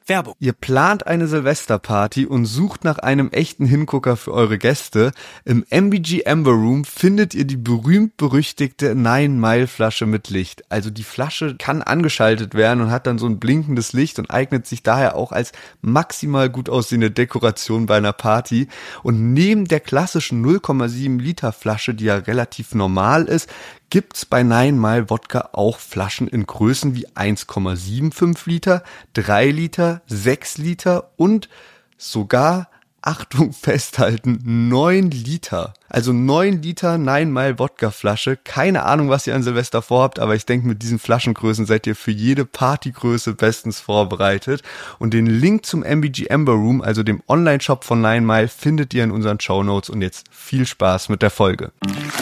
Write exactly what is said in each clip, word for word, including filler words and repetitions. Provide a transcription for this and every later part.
Werbung. Ihr plant eine Silvesterparty und sucht nach einem echten Hingucker für eure Gäste. Im M B G Amber Room findet ihr die berühmt-berüchtigte Nine Mile Flasche mit Licht. Also die Flasche kann angeschaltet werden und hat dann so ein blinkendes Licht und eignet sich daher auch als maximal gut aussehende Dekoration bei einer Party. Und neben der klassischen null Komma sieben Liter Flasche, die ja relativ normal ist, gibt's bei Nine Mile Wodka auch Flaschen in Größen wie eins Komma fünfundsiebzig Liter, drei Liter, sechs Liter und sogar, Achtung, festhalten, neun Liter. Also neun Liter Nine Mile Wodka Flasche. Keine Ahnung, was ihr an Silvester vorhabt, aber ich denke, mit diesen Flaschengrößen seid ihr für jede Partygröße bestens vorbereitet. Und den Link zum M B G Amber Room, also dem Online-Shop von Nine Mile, findet ihr in unseren Shownotes. Und jetzt viel Spaß mit der Folge.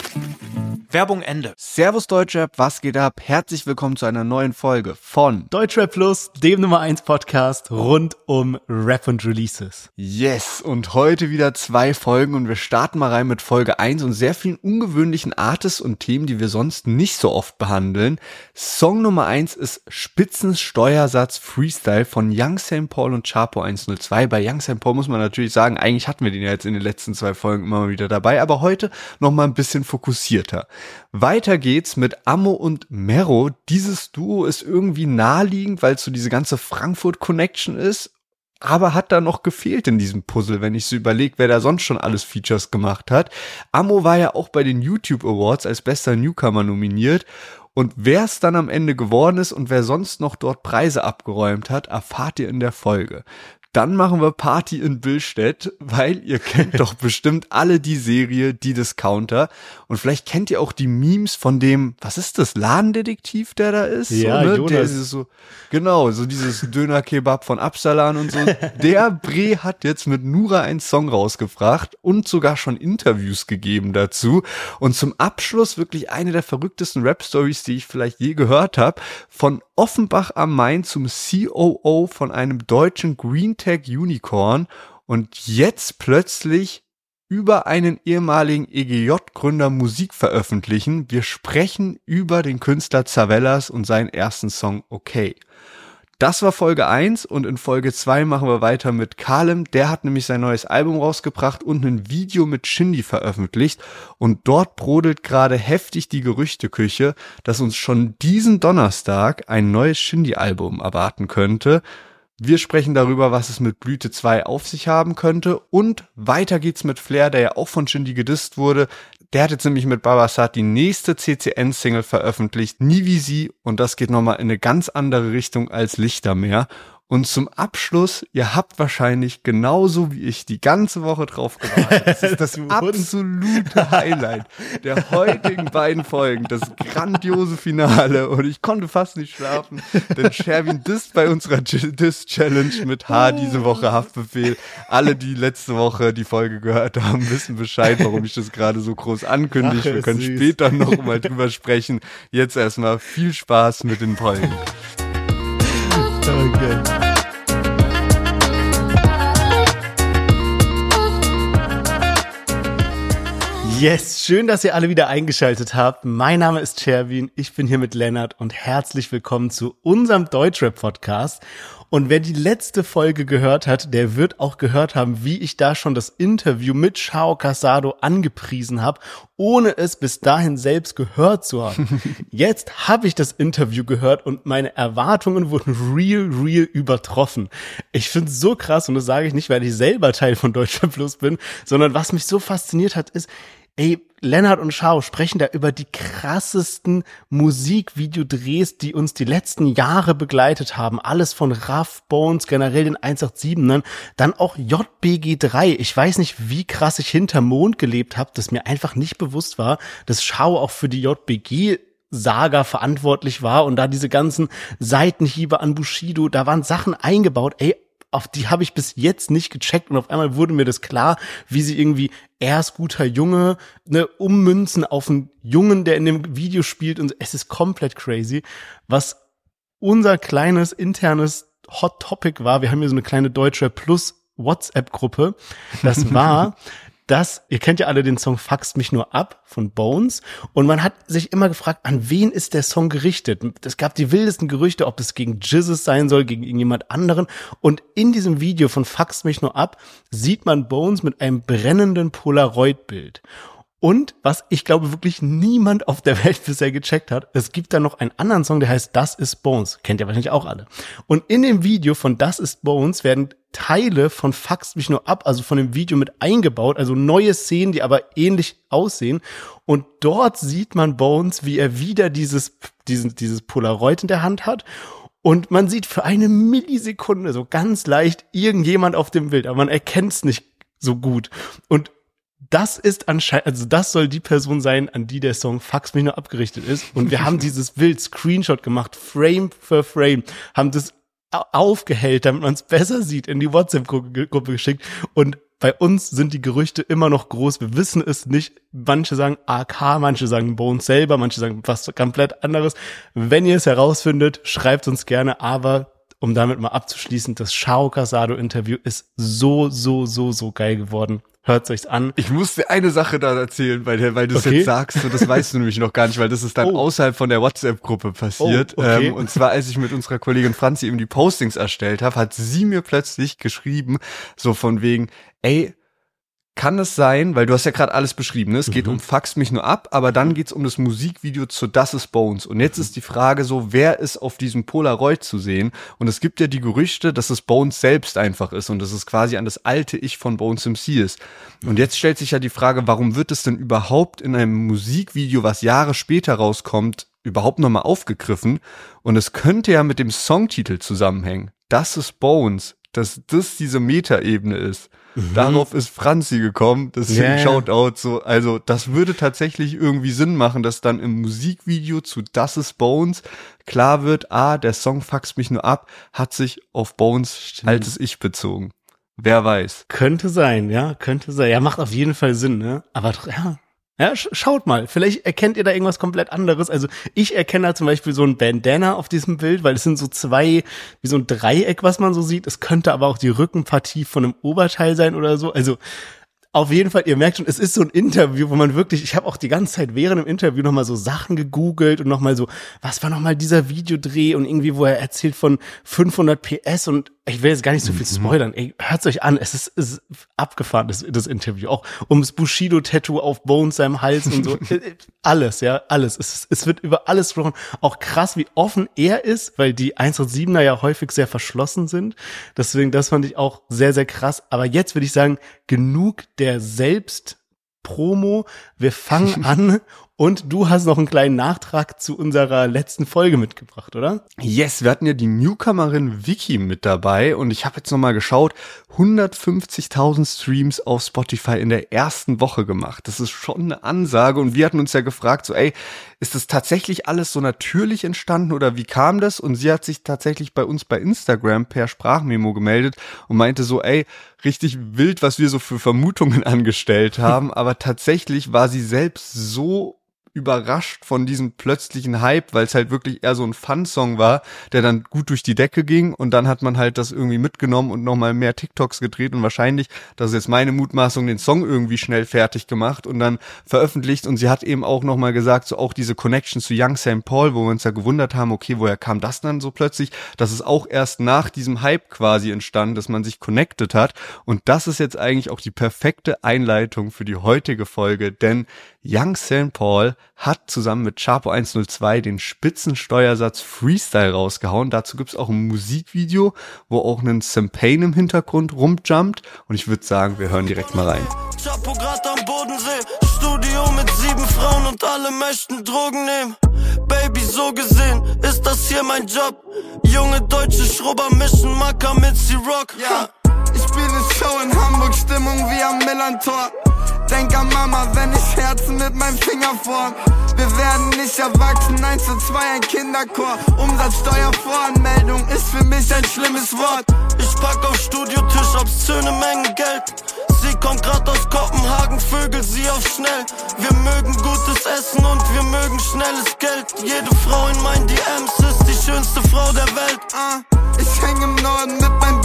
Werbung Ende. Servus Deutschrap, was geht ab? Herzlich willkommen zu einer neuen Folge von Deutschrap Plus, dem Nummer eins Podcast rund um Rap und Releases. Yes, und heute wieder zwei Folgen und wir starten mal rein mit Folge eins und sehr vielen ungewöhnlichen Artists und Themen, die wir sonst nicht so oft behandeln. Song Nummer eins ist Spitzensteuersatz Freestyle von Young Saint Paul und Chapo hundertzwei. Bei Young Saint Paul muss man natürlich sagen, eigentlich hatten wir den ja jetzt in den letzten zwei Folgen immer mal wieder dabei, aber heute nochmal ein bisschen fokussierter. Weiter geht's mit Ammo und Mero. Dieses Duo ist irgendwie naheliegend, weil es so diese ganze Frankfurt-Connection ist, aber hat da noch gefehlt in diesem Puzzle, wenn ich so überlege, wer da sonst schon alles Features gemacht hat. Ammo war ja auch bei den YouTube Awards als bester Newcomer nominiert. Und wer es dann am Ende geworden ist und wer sonst noch dort Preise abgeräumt hat, erfahrt ihr in der Folge. Dann machen wir Party in Billstedt, weil ihr kennt doch bestimmt alle die Serie Die Discounter und vielleicht kennt ihr auch die Memes von dem, was ist das, Ladendetektiv, der da ist? Ja, so, ne? Jonas. Der ist so, genau, so dieses Döner-Kebab von Absalan und so. Der Bre hat jetzt mit Nura einen Song rausgebracht und sogar schon Interviews gegeben dazu. Und zum Abschluss wirklich eine der verrücktesten Rap-Stories, die ich vielleicht je gehört habe, von Offenbach am Main zum C O O von einem deutschen Green Tech Unicorn und jetzt plötzlich über einen ehemaligen E G J-Gründer Musik veröffentlichen. Wir sprechen über den Künstler Zavellas und seinen ersten Song Okay. Das war Folge eins und in Folge zwei machen wir weiter mit Kalem. Der hat nämlich sein neues Album rausgebracht und ein Video mit Shindy veröffentlicht. Und dort brodelt gerade heftig die Gerüchteküche, dass uns schon diesen Donnerstag ein neues Shindy-Album erwarten könnte. Wir sprechen darüber, was es mit Blüte zwei auf sich haben könnte. Und weiter geht's mit Flair, der ja auch von Shindy gedisst wurde. Der hat jetzt nämlich mit Babasat die nächste C C N-Single veröffentlicht, Nie wie sie. Und das geht nochmal in eine ganz andere Richtung als Lichtermeer. Und zum Abschluss, ihr habt wahrscheinlich genauso wie ich die ganze Woche drauf gewartet. Das ist das absolute Highlight der heutigen beiden Folgen, das grandiose Finale. Und ich konnte fast nicht schlafen, denn Sherwin disst bei unserer Diss-Challenge mit H diese Woche Haftbefehl. Alle, die letzte Woche die Folge gehört haben, wissen Bescheid, warum ich das gerade so groß ankündige. Ach, Wir können süß. später noch mal drüber sprechen. Jetzt erstmal viel Spaß mit den Folgen. Okay. Yes, schön, dass ihr alle wieder eingeschaltet habt. Mein Name ist Sherwin, ich bin hier mit Lennart und herzlich willkommen zu unserem Deutschrap-Podcast. Und wer die letzte Folge gehört hat, der wird auch gehört haben, wie ich da schon das Interview mit Xiao Casado angepriesen habe, ohne es bis dahin selbst gehört zu haben. Jetzt habe ich das Interview gehört und meine Erwartungen wurden real, real übertroffen. Ich finde es so krass und das sage ich nicht, weil ich selber Teil von Deutschrap Plus bin, sondern was mich so fasziniert hat, ist, ey, Lennart und Xiao sprechen da über die krassesten Musikvideodrehs, die uns die letzten Jahre begleitet haben. Alles von Ruff, Bones, generell den hundertsiebenundachtzigern, dann auch J B G drei. Ich weiß nicht, wie krass ich hinter Mond gelebt habe, dass mir einfach nicht bewusst war, dass Xiao auch für die J B G Saga verantwortlich war und da diese ganzen Seitenhiebe an Bushido, da waren Sachen eingebaut, ey, auf die habe ich bis jetzt nicht gecheckt und auf einmal wurde mir das klar, wie sie irgendwie erst guter Junge, ne, ummünzen auf einen Jungen, der in dem Video spielt und es ist komplett crazy, was unser kleines internes Hot Topic war. Wir haben hier so eine kleine Deutschrap Plus WhatsApp-Gruppe. Das war das, ihr kennt ja alle den Song Fuckst mich nur ab von Bones und man hat sich immer gefragt, an wen ist der Song gerichtet? Es gab die wildesten Gerüchte, ob es gegen Jesus sein soll, gegen irgendjemand anderen und in diesem Video von Fuckst mich nur ab sieht man Bones mit einem brennenden Polaroid-Bild. Und was ich glaube wirklich niemand auf der Welt bisher gecheckt hat, es gibt da noch einen anderen Song, der heißt Das ist Bones. Kennt ihr wahrscheinlich auch alle. Und in dem Video von Das ist Bones werden Teile von Fuckst mich nur ab, also von dem Video mit eingebaut, also neue Szenen, die aber ähnlich aussehen. Und dort sieht man Bones, wie er wieder dieses, diesen, dieses Polaroid in der Hand hat. Und man sieht für eine Millisekunde so ganz leicht irgendjemand auf dem Bild, aber man erkennt es nicht so gut. Und das ist anscheinend, also das soll die Person sein, an die der Song Fuckst mich nur abgerichtet ist. Und wir haben dieses Bild Screenshot gemacht, Frame für Frame, haben das aufgehellt, damit man es besser sieht, in die WhatsApp-Gruppe geschickt. Und bei uns sind die Gerüchte immer noch groß. Wir wissen es nicht. Manche sagen A K, manche sagen Bones selber, manche sagen was komplett anderes. Wenn ihr es herausfindet, schreibt uns gerne. Aber um damit mal abzuschließen, das Shao Casado-Interview ist so, so, so, so geil geworden. Hört euch's an. Ich muss dir eine Sache da erzählen, weil, weil du es okay. jetzt sagst, und das weißt du nämlich noch gar nicht, weil das ist dann oh. außerhalb von der WhatsApp-Gruppe passiert. Oh, okay. ähm, und zwar, als ich mit unserer Kollegin Franzi eben die Postings erstellt habe, hat sie mir plötzlich geschrieben, so von wegen, ey, kann es sein, weil du hast ja gerade alles beschrieben, ne? Es geht mhm. um Fuckst mich nur ab, aber dann geht's um das Musikvideo zu Das ist Bones. Und jetzt ist die Frage so, wer ist auf diesem Polaroid zu sehen? Und es gibt ja die Gerüchte, dass es Bones selbst einfach ist und dass es quasi an das alte Ich von Bones M C ist. Und jetzt stellt sich ja die Frage, warum wird es denn überhaupt in einem Musikvideo, was Jahre später rauskommt, überhaupt nochmal aufgegriffen? Und es könnte ja mit dem Songtitel zusammenhängen. Das ist Bones, dass das diese Metaebene ist. Mhm. Darauf ist Franzi gekommen, deswegen yeah. Shoutout so, also das würde tatsächlich irgendwie Sinn machen, dass dann im Musikvideo zu Das ist Bones klar wird, ah, der Song Fuckst mich nur ab, hat sich auf Bones Stimmt. altes Ich bezogen. Wer weiß. Könnte sein, ja, könnte sein. Ja, macht auf jeden Fall Sinn, ne? Aber ja, ja, sch- schaut mal, vielleicht erkennt ihr da irgendwas komplett anderes. Also ich erkenne da zum Beispiel so ein Bandana auf diesem Bild, weil es sind so zwei, wie so ein Dreieck, was man so sieht. Es könnte aber auch die Rückenpartie von einem Oberteil sein oder so. Also auf jeden Fall, ihr merkt schon, es ist so ein Interview, wo man wirklich, ich habe auch die ganze Zeit während dem Interview nochmal so Sachen gegoogelt und nochmal so, was war nochmal dieser Videodreh und irgendwie, wo er erzählt von fünfhundert P S und ich will jetzt gar nicht so viel spoilern. Ey, hört's euch an, es ist, es ist abgefahren, das, das Interview. Auch ums Bushido-Tattoo auf Bones seinem Hals und so. Alles, ja, alles. Es, es wird über alles gesprochen. Auch krass, wie offen er ist, weil die hundertsiebener ja häufig sehr verschlossen sind. Deswegen, das fand ich auch sehr, sehr krass. Aber jetzt würde ich sagen, genug der Selbstpromo. Wir fangen an. Und du hast noch einen kleinen Nachtrag zu unserer letzten Folge mitgebracht, oder? Yes, wir hatten ja die Newcomerin Vicky mit dabei und ich habe jetzt nochmal geschaut, hundertfünfzigtausend Streams auf Spotify in der ersten Woche gemacht. Das ist schon eine Ansage und wir hatten uns ja gefragt, so ey, ist das tatsächlich alles so natürlich entstanden oder wie kam das? Und sie hat sich tatsächlich bei uns bei Instagram per Sprachmemo gemeldet und meinte so, ey, richtig wild, was wir so für Vermutungen angestellt haben, aber tatsächlich war sie selbst so überrascht von diesem plötzlichen Hype, weil es halt wirklich eher so ein Fun-Song war, der dann gut durch die Decke ging und dann hat man halt das irgendwie mitgenommen und nochmal mehr TikToks gedreht und wahrscheinlich, das ist jetzt meine Mutmaßung, den Song irgendwie schnell fertig gemacht und dann veröffentlicht und sie hat eben auch nochmal gesagt, so auch diese Connection zu Young Saint Paul, wo wir uns ja gewundert haben, okay, woher kam das dann so plötzlich? Das ist auch erst nach diesem Hype quasi entstanden, dass man sich connected hat und das ist jetzt eigentlich auch die perfekte Einleitung für die heutige Folge, denn Young Saint Paul hat zusammen mit Chapo hundertzwei den Spitzensteuersatz Freestyle rausgehauen. Dazu gibt's auch ein Musikvideo, wo auch ein Champagne im Hintergrund rumjumpt. Und ich würde sagen, wir hören direkt mal rein. Chapo grad am Bodensee, Studio mit sieben Frauen und alle möchten Drogen nehmen. Baby, so gesehen ist das hier mein Job. Junge deutsche Schrubber mischen Macker mit C-Rock. Ja, ich spiele Show in Hamburg, Stimmung wie am Millantor. Denk an Mama, wenn ich Herzen mit meinem Finger form. Wir werden nicht erwachsen, eins zu zwei ein Kinderchor. Umsatzsteuervoranmeldung ist für mich ein schlimmes Wort. Ich pack auf Studiotisch obszöne Mengen Geld. Sie kommt grad aus Kopenhagen, Vögel sie auf schnell. Wir mögen gutes Essen und wir mögen schnelles Geld. Jede Frau in meinen D Ms ist die schönste Frau der Welt. uh, Ich häng im Norden mit meinen Brüdern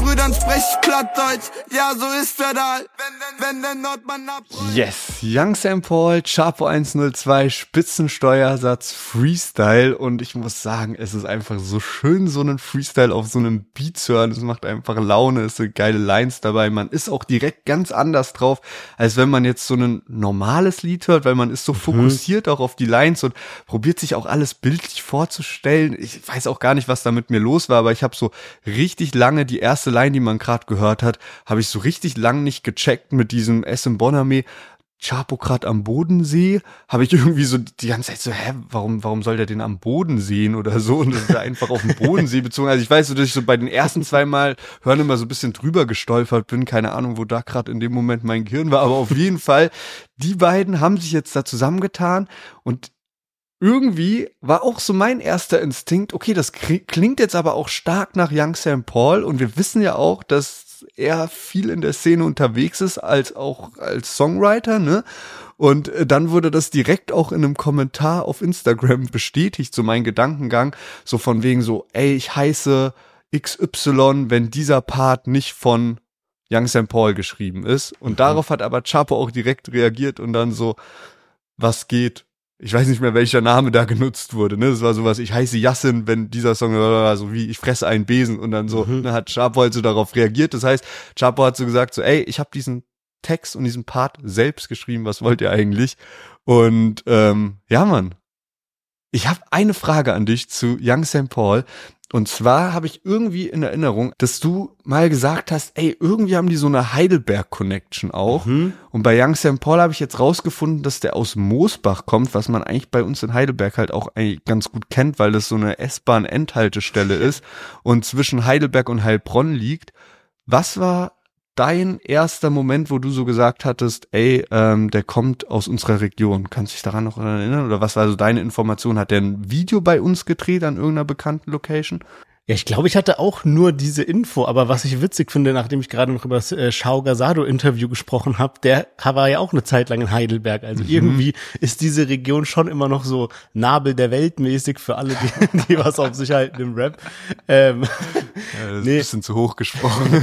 sprech ich Plattdeutsch, ja so ist der da, wenn, wenn der Nordmann abrollt. Yes, Young Saint Paul, Chapo hundertzwei, Spitzensteuersatz, Freestyle und ich muss sagen, es ist einfach so schön, so einen Freestyle auf so einem Beat zu hören, es macht einfach Laune, es sind geile Lines dabei, man ist auch direkt ganz anders drauf, als wenn man jetzt so ein normales Lied hört, weil man ist so mhm. fokussiert auch auf die Lines und probiert sich auch alles bildlich vorzustellen. Ich weiß auch gar nicht, was da mit mir los war, aber ich habe so richtig lange die erste Line, die man gerade gehört hat, habe ich so richtig lang nicht gecheckt mit diesem S M Boname, Chapo grad am Bodensee, habe ich irgendwie so die ganze Zeit so, hä, warum warum soll der den am Boden sehen oder so? Und das ist ja einfach auf den Bodensee bezogen. Also ich weiß so, dass ich so bei den ersten zwei Mal hören immer so ein bisschen drüber gestolpert bin. Keine Ahnung, wo da gerade in dem Moment mein Gehirn war. Aber auf jeden Fall, die beiden haben sich jetzt da zusammengetan und irgendwie war auch so mein erster Instinkt, okay, das klingt jetzt aber auch stark nach Young Saint Paul und wir wissen ja auch, dass er viel in der Szene unterwegs ist, als auch als Songwriter, ne? Und dann wurde das direkt auch in einem Kommentar auf Instagram bestätigt, so mein Gedankengang, so von wegen so, ey, ich heiße X Y, wenn dieser Part nicht von Young Saint Paul geschrieben ist. Und mhm. darauf hat aber Chapo auch direkt reagiert und dann so, was geht? Ich weiß nicht mehr, welcher Name da genutzt wurde, ne? Das war sowas, ich heiße Yassin, wenn dieser Song, so wie ich fresse einen Besen und dann so, mhm. ne, hat Chapo halt so darauf reagiert. Das heißt, Chapo hat so gesagt, so, ey, ich habe diesen Text und diesen Part selbst geschrieben, was wollt ihr eigentlich? Und ähm, ja, Mann, ich habe eine Frage an dich zu Young Saint Paul. Und zwar habe ich irgendwie in Erinnerung, dass du mal gesagt hast, ey, irgendwie haben die so eine Heidelberg-Connection auch. Mhm. Und bei Young Saint Paul habe ich jetzt rausgefunden, dass der aus Moosbach kommt, was man eigentlich bei uns in Heidelberg halt auch eigentlich ganz gut kennt, weil das so eine S-Bahn-Endhaltestelle ist und zwischen Heidelberg und Heilbronn liegt. Was war dein erster Moment, wo du so gesagt hattest, ey, ähm, der kommt aus unserer Region? Kannst du dich daran noch erinnern? Oder was war so deine Information? Hat der ein Video bei uns gedreht an irgendeiner bekannten Location? Ja, ich glaube, ich hatte auch nur diese Info, aber was ich witzig finde, nachdem ich gerade noch über das äh, Shao Gazado-Interview gesprochen habe, der war ja auch eine Zeit lang in Heidelberg. Also mhm. irgendwie ist diese Region schon immer noch so Nabel der Welt mäßig für alle, die, die was auf sich halten im Rap. Ähm, ja, das ist nee. ein bisschen zu hoch gesprochen.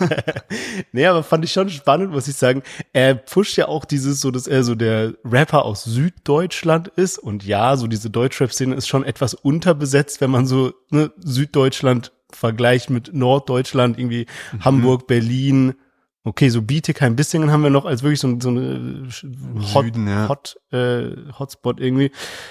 Nee, aber fand ich schon spannend, muss ich sagen. Er pusht ja auch dieses so, dass er so der Rapper aus Süddeutschland ist. Und ja, so diese Deutschrap-Szene ist schon etwas unterbesetzt, wenn man so ne, Süddeutschland Vergleich mit Norddeutschland, irgendwie mhm. Hamburg, Berlin, okay, so Bietigheim, Bissingen haben wir noch als wirklich so, so eine Hot, Süden, ja. Hot äh, Hotspot irgendwie.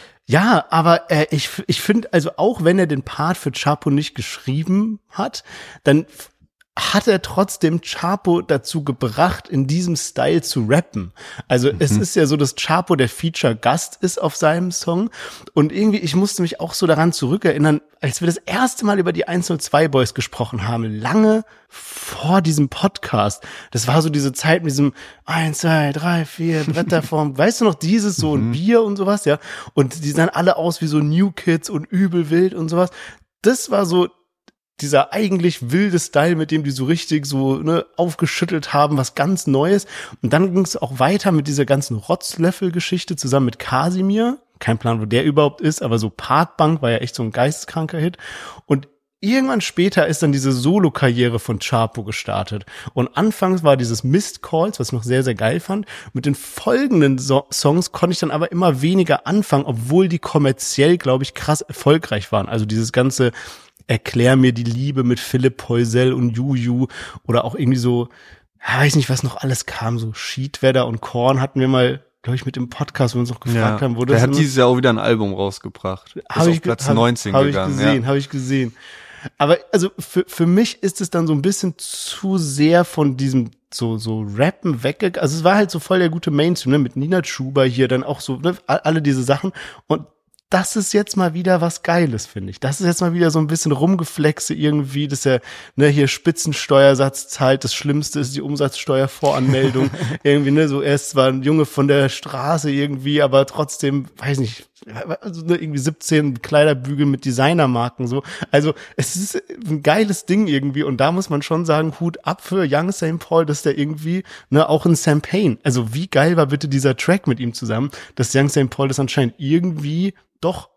Ja, aber äh, ich ich finde, also auch wenn er den Part für Chapo nicht geschrieben hat, dann hat er trotzdem Chapo dazu gebracht, in diesem Style zu rappen. Also mhm. es ist ja so, dass Chapo der Feature-Gast ist auf seinem Song und irgendwie, ich musste mich auch so daran zurückerinnern, als wir das erste Mal über die hundertzwei Boys gesprochen haben, lange vor diesem Podcast. Das war so diese Zeit mit diesem eins, zwei, drei, vier Bretterform, weißt du noch, dieses so ein Bier und sowas, ja, und die sahen alle aus wie so New Kids und übel wild und sowas. Das war so dieser eigentlich wilde Style, mit dem die so richtig so ne, aufgeschüttelt haben, was ganz Neues. Und dann ging es auch weiter mit dieser ganzen Rotzlöffel-Geschichte zusammen mit Kasimir. Kein Plan, wo der überhaupt ist, aber so Parkbank war ja echt so ein geisteskranker Hit. Und irgendwann später ist dann diese Solo-Karriere von Chapo gestartet. Und anfangs war dieses Missed Calls, was ich noch sehr, sehr geil fand. Mit den folgenden so- Songs konnte ich dann aber immer weniger anfangen, obwohl die kommerziell, glaube ich, krass erfolgreich waren. Also dieses ganze Erklär mir die Liebe mit Philipp Poisel und Juju oder auch irgendwie so, ja, weiß nicht, was noch alles kam, so Schiedwetter und Korn hatten wir mal, glaube ich, mit dem Podcast, wo wir uns noch gefragt ja, haben, wo das das. Der hat dieses Jahr auch wieder ein Album rausgebracht. Ist hab auf ich, Platz hab, neunzehn hab gegangen. Habe ich gesehen, ja. habe ich gesehen. Aber also für für mich ist es dann so ein bisschen zu sehr von diesem so so Rappen weggegangen. Also es war halt so voll der gute Mainstream, ne, mit Nina Chuba hier dann auch so, ne, alle diese Sachen und das ist jetzt mal wieder was Geiles, finde ich. Das ist jetzt mal wieder so ein bisschen Rumgeflexe irgendwie, dass er ne, hier Spitzensteuersatz zahlt. Das Schlimmste ist die Umsatzsteuervoranmeldung. irgendwie, ne, so er ist zwar ein Junge von der Straße irgendwie, aber trotzdem, weiß nicht, also ne, irgendwie siebzehn Kleiderbügel mit Designermarken so. Also es ist ein geiles Ding irgendwie und da muss man schon sagen, Hut ab für Young Saint Paul, dass der irgendwie, ne, auch in Sam Payne. Also wie geil war bitte dieser Track mit ihm zusammen, dass Young Saint Paul das anscheinend irgendwie doch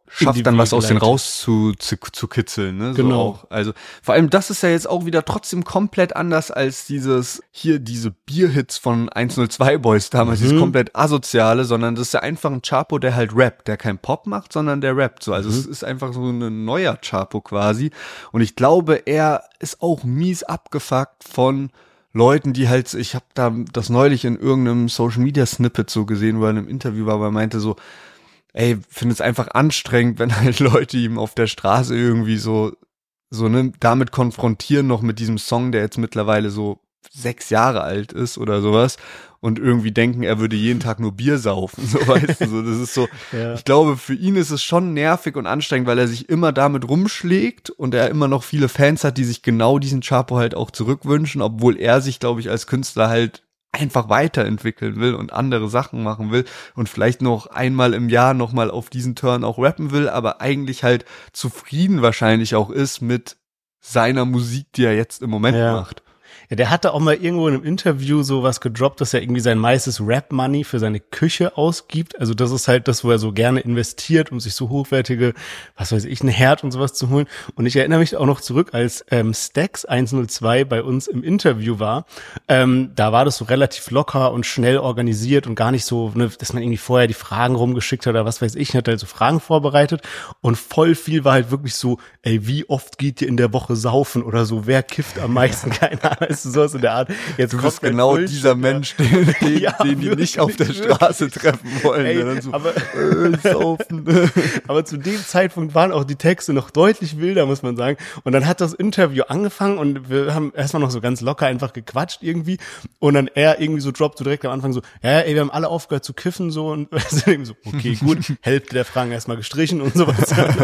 schafft dann was aus den raus zu, zu, zu kitzeln, ne? So genau. Auch. Also vor allem das ist ja jetzt auch wieder trotzdem komplett anders als dieses, hier diese Bierhits von eins null zwei Boys damals, mhm. dieses komplett asoziale, sondern das ist ja einfach ein Chapo, der halt rappt, der kein Pop macht, sondern der rappt so. Also mhm. es ist einfach so ein neuer Chapo quasi. Und ich glaube, er ist auch mies abgefuckt von Leuten, die halt, ich habe da das neulich in irgendeinem Social-Media-Snippet so gesehen, wo er in einem Interview war, aber er meinte so, ey, finde es einfach anstrengend, wenn halt Leute ihm auf der Straße irgendwie so, so ne, damit konfrontieren, noch mit diesem Song, der jetzt mittlerweile so sechs Jahre alt ist oder sowas und irgendwie denken, er würde jeden Tag nur Bier saufen, so weißt du, so, das ist so, ja. Ich glaube, für ihn ist es schon nervig und anstrengend, weil er sich immer damit rumschlägt und er immer noch viele Fans hat, die sich genau diesen Chapo halt auch zurückwünschen, obwohl er sich, glaube ich, als Künstler halt einfach weiterentwickeln will und andere Sachen machen will und vielleicht noch einmal im Jahr nochmal auf diesen Turn auch rappen will, aber eigentlich halt zufrieden wahrscheinlich auch ist mit seiner Musik, die er jetzt im Moment ja. macht. Ja, der hatte auch mal irgendwo in einem Interview sowas gedroppt, dass er irgendwie sein meistes Rap-Money für seine Küche ausgibt. Also das ist halt das, wo er so gerne investiert, um sich so hochwertige, was weiß ich, ein Herd und sowas zu holen. Und ich erinnere mich auch noch zurück, als ähm, Stax eins null zwei bei uns im Interview war. Ähm, da war das so relativ locker und schnell organisiert und gar nicht so, ne, dass man irgendwie vorher die Fragen rumgeschickt hat oder was weiß ich. Er hat halt so Fragen vorbereitet und voll viel war halt wirklich so, ey, wie oft geht ihr in der Woche saufen oder so? Wer kifft am meisten? Keine Ahnung. Weißt du, sowas in der Art. Jetzt du bist genau Bullshit, dieser Mensch, den, den, ja, den die nicht auf der Straße treffen wollen. Ey, dann so, aber, äh, saufen. Aber zu dem Zeitpunkt waren auch die Texte noch deutlich wilder, muss man sagen. Und dann hat das Interview angefangen und wir haben erstmal noch so ganz locker einfach gequatscht irgendwie. Und dann er irgendwie so droppt so direkt am Anfang so, ja, ey, wir haben alle aufgehört zu kiffen so und so, okay, gut, Hälfte der Fragen erstmal gestrichen und sowas.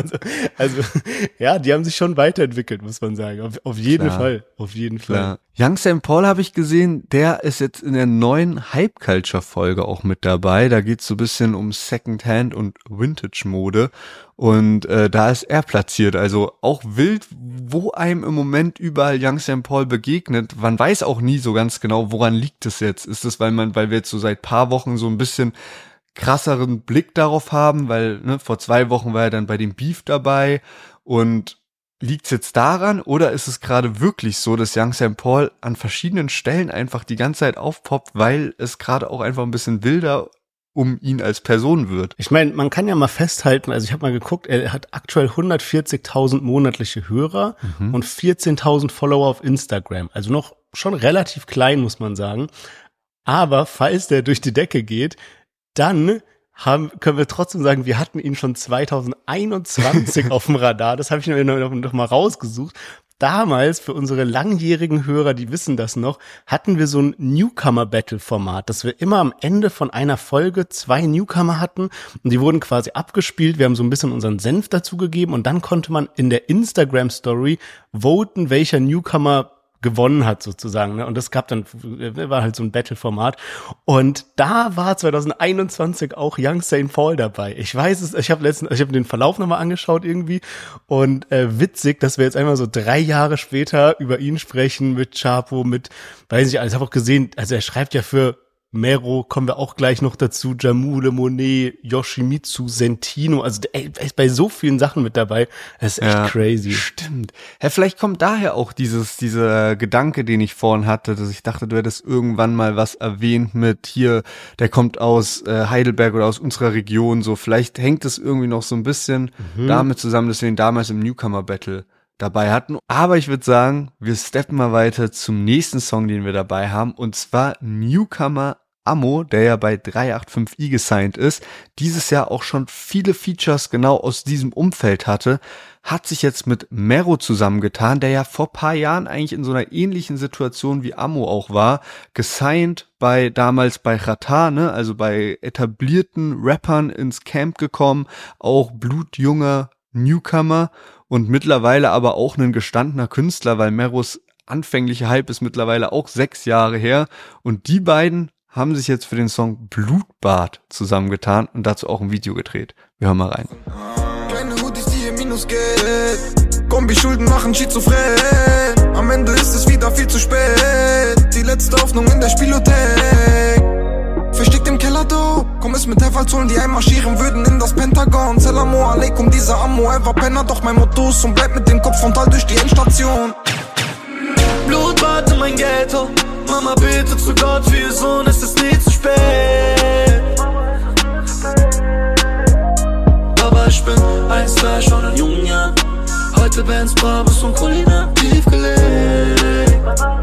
Also, ja, die haben sich schon weiterentwickelt, muss man sagen. Auf, auf jeden Klar. Fall. Auf jeden Fall. Klar. Young Saint Paul habe ich gesehen, der ist jetzt in der neuen Hype-Culture-Folge auch mit dabei. Da geht's so ein bisschen um Secondhand und Vintage-Mode und äh, da ist er platziert. Also auch wild, wo einem im Moment überall Young Saint Paul begegnet. Man weiß auch nie so ganz genau, woran liegt es jetzt. Ist es, weil man, weil wir jetzt so seit paar Wochen so ein bisschen krasseren Blick darauf haben, weil ne, vor zwei Wochen war er dann bei dem Beef dabei und liegt's jetzt daran oder ist es gerade wirklich so, dass Young Saint Paul an verschiedenen Stellen einfach die ganze Zeit aufpoppt, weil es gerade auch einfach ein bisschen wilder um ihn als Person wird? Ich meine, man kann ja mal festhalten, also ich habe mal geguckt, er hat aktuell hundertvierzigtausend monatliche Hörer mhm. und vierzehntausend Follower auf Instagram. Also noch schon relativ klein, muss man sagen. Aber falls der durch die Decke geht, dann haben, können wir trotzdem sagen, wir hatten ihn schon zweitausendeinundzwanzig auf dem Radar. Das habe ich noch, noch, noch mal rausgesucht. Damals, für unsere langjährigen Hörer, die wissen das noch, hatten wir so ein Newcomer-Battle-Format, dass wir immer am Ende von einer Folge zwei Newcomer hatten und die wurden quasi abgespielt. Wir haben so ein bisschen unseren Senf dazugegeben und dann konnte man in der Instagram-Story voten, welcher Newcomer gewonnen hat sozusagen, ne? Und das gab dann, war halt so ein Battle-Format. Und da war zweitausendeinundzwanzig auch Young Saint Paul dabei. Ich weiß es, ich habe letztens, ich habe den Verlauf nochmal angeschaut irgendwie und äh, witzig, dass wir jetzt einmal so drei Jahre später über ihn sprechen mit Chapo, mit, weiß ich, ich habe auch gesehen, also er schreibt ja für Mero, kommen wir auch gleich noch dazu, Jamule, Monet, Yoshimitsu, Sentino, also ey, er ist bei so vielen Sachen mit dabei, das ist echt ja, crazy. Stimmt. Ja, vielleicht kommt daher auch dieses, dieser Gedanke, den ich vorhin hatte, dass ich dachte, du hättest irgendwann mal was erwähnt mit hier, der kommt aus äh, Heidelberg oder aus unserer Region, so vielleicht hängt es irgendwie noch so ein bisschen mhm. damit zusammen, dass wir ihn damals im Newcomer-Battle dabei hatten. Aber ich würde sagen, wir steppen mal weiter zum nächsten Song, den wir dabei haben. Und zwar Newcomer Ammo, der ja bei drei acht fünf i gesigned ist. Dieses Jahr auch schon viele Features genau aus diesem Umfeld hatte. Hat sich jetzt mit Mero zusammengetan, der ja vor paar Jahren eigentlich in so einer ähnlichen Situation wie Ammo auch war. Gesigned bei, damals bei Xatar, ne, also bei etablierten Rappern ins Camp gekommen. Auch blutjunger Newcomer. Und mittlerweile aber auch ein gestandener Künstler, weil Meros anfängliche Hype ist mittlerweile auch sechs Jahre her. Und die beiden haben sich jetzt für den Song Blutbad zusammengetan und dazu auch ein Video gedreht. Wir hören mal rein. Keine Hoodies, die im Minus geht. Kombi-Schulden machen schizophren. Am Ende ist es wieder viel zu spät. Die letzte Hoffnung in der Spielothek. Versteckt im Keller, do. Komm, es ist mit Hefalzonen, die einmarschieren würden in das Pentagon. Salamu alaikum, dieser Ammo, er war Penner, doch mein Motto ist und bleibt mit dem Kopf frontal durch die Endstation. Blutbad in mein Ghetto, Mama betet zu Gott für ihr Sohn, es ist nie zu spät. Aber ich bin ein Star schon in jungen Jahren. Heute Bands, Bravos und Colina tief gelegt.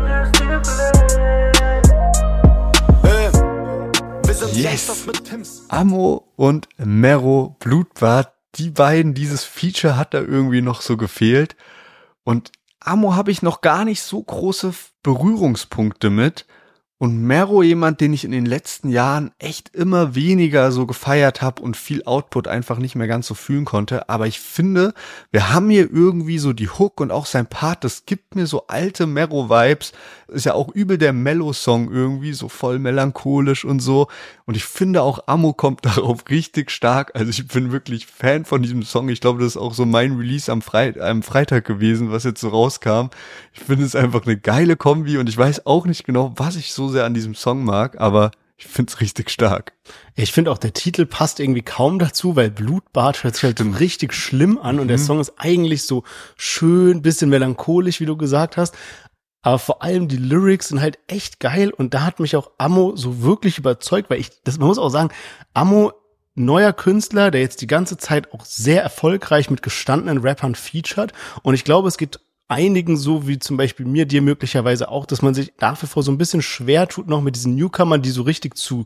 Yes! Ammo und Mero, Blutbad, die beiden, dieses Feature hat da irgendwie noch so gefehlt. Und Ammo habe ich noch gar nicht so große Berührungspunkte mit. Und Mero jemand, den ich in den letzten Jahren echt immer weniger so gefeiert habe und viel Output einfach nicht mehr ganz so fühlen konnte. Aber ich finde, wir haben hier irgendwie so die Hook und auch sein Part, das gibt mir so alte Mero-Vibes. Ist ja auch übel der Mellow-Song irgendwie, so voll melancholisch und so. Und ich finde auch Ammo kommt darauf richtig stark. Also ich bin wirklich Fan von diesem Song. Ich glaube, das ist auch so mein Release am, Fre- am Freitag gewesen, was jetzt so rauskam. Ich finde es einfach eine geile Kombi und ich weiß auch nicht genau, was ich so sehr an diesem Song mag, aber ich finde es richtig stark. Ich finde auch, der Titel passt irgendwie kaum dazu, weil Blutbad hört sich halt so richtig schlimm an und mhm. der Song ist eigentlich so schön, bisschen melancholisch, wie du gesagt hast. Aber vor allem die Lyrics sind halt echt geil und da hat mich auch Ammo so wirklich überzeugt, weil ich, das, man muss auch sagen, Ammo, neuer Künstler, der jetzt die ganze Zeit auch sehr erfolgreich mit gestandenen Rappern featured und ich glaube, es geht einigen so wie zum Beispiel mir, dir möglicherweise auch, dass man sich nach wie vor so ein bisschen schwer tut, noch mit diesen Newcomern, die so richtig zu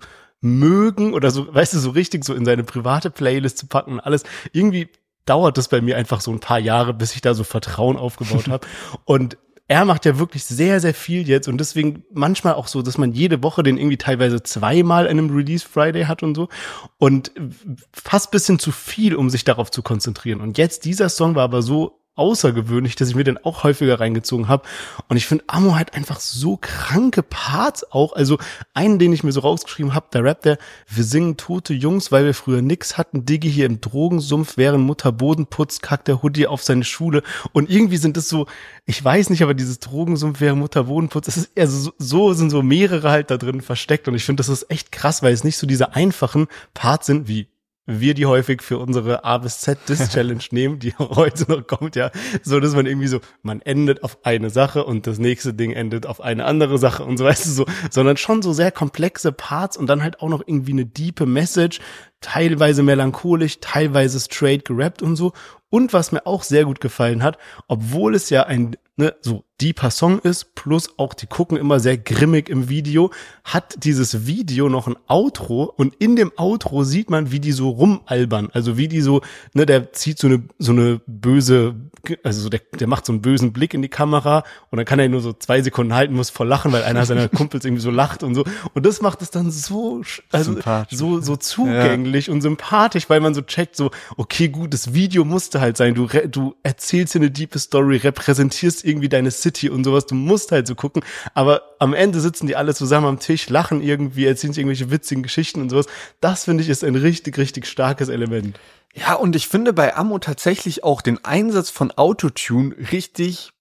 mögen oder so, weißt du, so richtig so in seine private Playlist zu packen und alles. Irgendwie dauert das bei mir einfach so ein paar Jahre, bis ich da so Vertrauen aufgebaut habe. Und er macht ja wirklich sehr, sehr viel jetzt und deswegen manchmal auch so, dass man jede Woche den irgendwie teilweise zweimal in einem Release Friday hat und so und fast bisschen zu viel, um sich darauf zu konzentrieren. Und jetzt, dieser Song war aber so außergewöhnlich, dass ich mir den auch häufiger reingezogen habe. Und ich finde, Ammo hat einfach so kranke Parts auch. Also einen, den ich mir so rausgeschrieben habe, der rappt der, wir singen tote Jungs, weil wir früher nix hatten. Diggi hier im Drogensumpf, während Mutter Boden putzt, kackt der Hoodie auf seine Schule. Und irgendwie sind das so, ich weiß nicht, aber dieses Drogensumpf, während Mutter Boden putzt, das ist, also so, so sind so mehrere halt da drin versteckt. Und ich finde, das ist echt krass, weil es nicht so diese einfachen Parts sind wie wir die häufig für unsere A bis Z Diss Challenge nehmen, die heute noch kommt, ja, so, dass man irgendwie so, man endet auf eine Sache und das nächste Ding endet auf eine andere Sache und so, weißt du, so, sondern schon so sehr komplexe Parts und dann halt auch noch irgendwie eine diepe Message, teilweise melancholisch, teilweise straight gerappt und so. Und was mir auch sehr gut gefallen hat, obwohl es ja ein ne, so deeper Song ist, plus auch die gucken immer sehr grimmig im Video, hat dieses Video noch ein Outro und in dem Outro sieht man, wie die so rumalbern, also wie die so, ne, der zieht so eine so eine böse, also der der macht so einen bösen Blick in die Kamera und dann kann er nur so zwei Sekunden halten, muss voll lachen, weil einer seiner Kumpels irgendwie so lacht und so und das macht es dann so also so so zugänglich ja. und sympathisch, weil man so checkt, so okay, gut, das Video musste halt sein, du du erzählst dir eine diepe Story, repräsentierst irgendwie deine City und sowas, du musst halt so gucken, aber am Ende sitzen die alle zusammen am Tisch, lachen irgendwie, erzählen sich irgendwelche witzigen Geschichten und sowas. Das finde ich ist ein richtig, richtig starkes Element. Ja, und ich finde bei Ammo tatsächlich auch den Einsatz von Autotune richtig,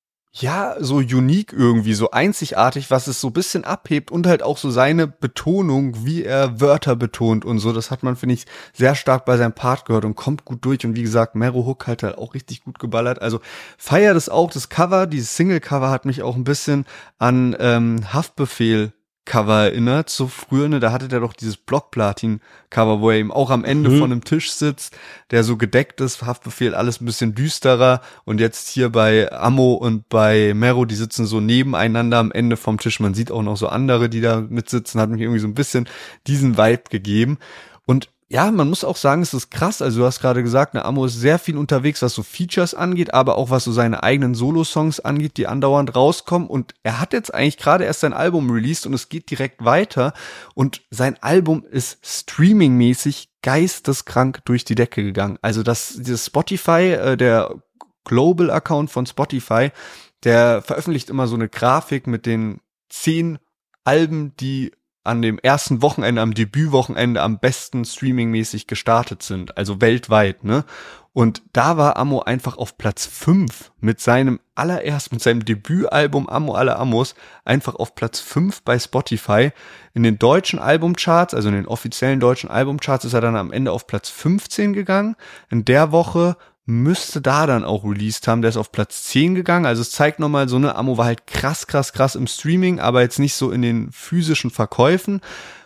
ja, so unique irgendwie, so einzigartig, was es so ein bisschen abhebt und halt auch so seine Betonung, wie er Wörter betont und so, das hat man, finde ich, sehr stark bei seinem Part gehört und kommt gut durch und wie gesagt, Mero Hook hat halt auch richtig gut geballert, also feier das auch, das Cover, dieses Single-Cover hat mich auch ein bisschen an ähm, Haftbefehl Cover erinnert, so früher, ne, da hatte der doch dieses Blockplatin-Cover, wo er eben auch am Ende mhm. von einem Tisch sitzt, der so gedeckt ist, Haftbefehl, alles ein bisschen düsterer und jetzt hier bei Ammo und bei Mero, die sitzen so nebeneinander am Ende vom Tisch, man sieht auch noch so andere, die da mitsitzen, hat mich irgendwie so ein bisschen diesen Vibe gegeben und ja, man muss auch sagen, es ist krass, also du hast gerade gesagt, ne, Ammo ist sehr viel unterwegs, was so Features angeht, aber auch was so seine eigenen Solo-Songs angeht, die andauernd rauskommen und er hat jetzt eigentlich gerade erst sein Album released und es geht direkt weiter und sein Album ist streamingmäßig geisteskrank durch die Decke gegangen. Also das, dieses Spotify, äh, der Global-Account von Spotify, der veröffentlicht immer so eine Grafik mit den zehn Alben, die an dem ersten Wochenende, am Debütwochenende am besten streamingmäßig gestartet sind, also weltweit, ne? Und da war Ammo einfach auf Platz fünf mit seinem allerersten, mit seinem Debütalbum Ammo alle Ammos, einfach auf Platz fünf bei Spotify. In den deutschen Albumcharts, also in den offiziellen deutschen Albumcharts, ist er dann am Ende auf Platz fünfzehn gegangen. In der Woche müsste da dann auch released haben, der ist auf Platz zehn gegangen, also es zeigt nochmal so, eine Ammo war halt krass, krass, krass im Streaming, aber jetzt nicht so in den physischen Verkäufen.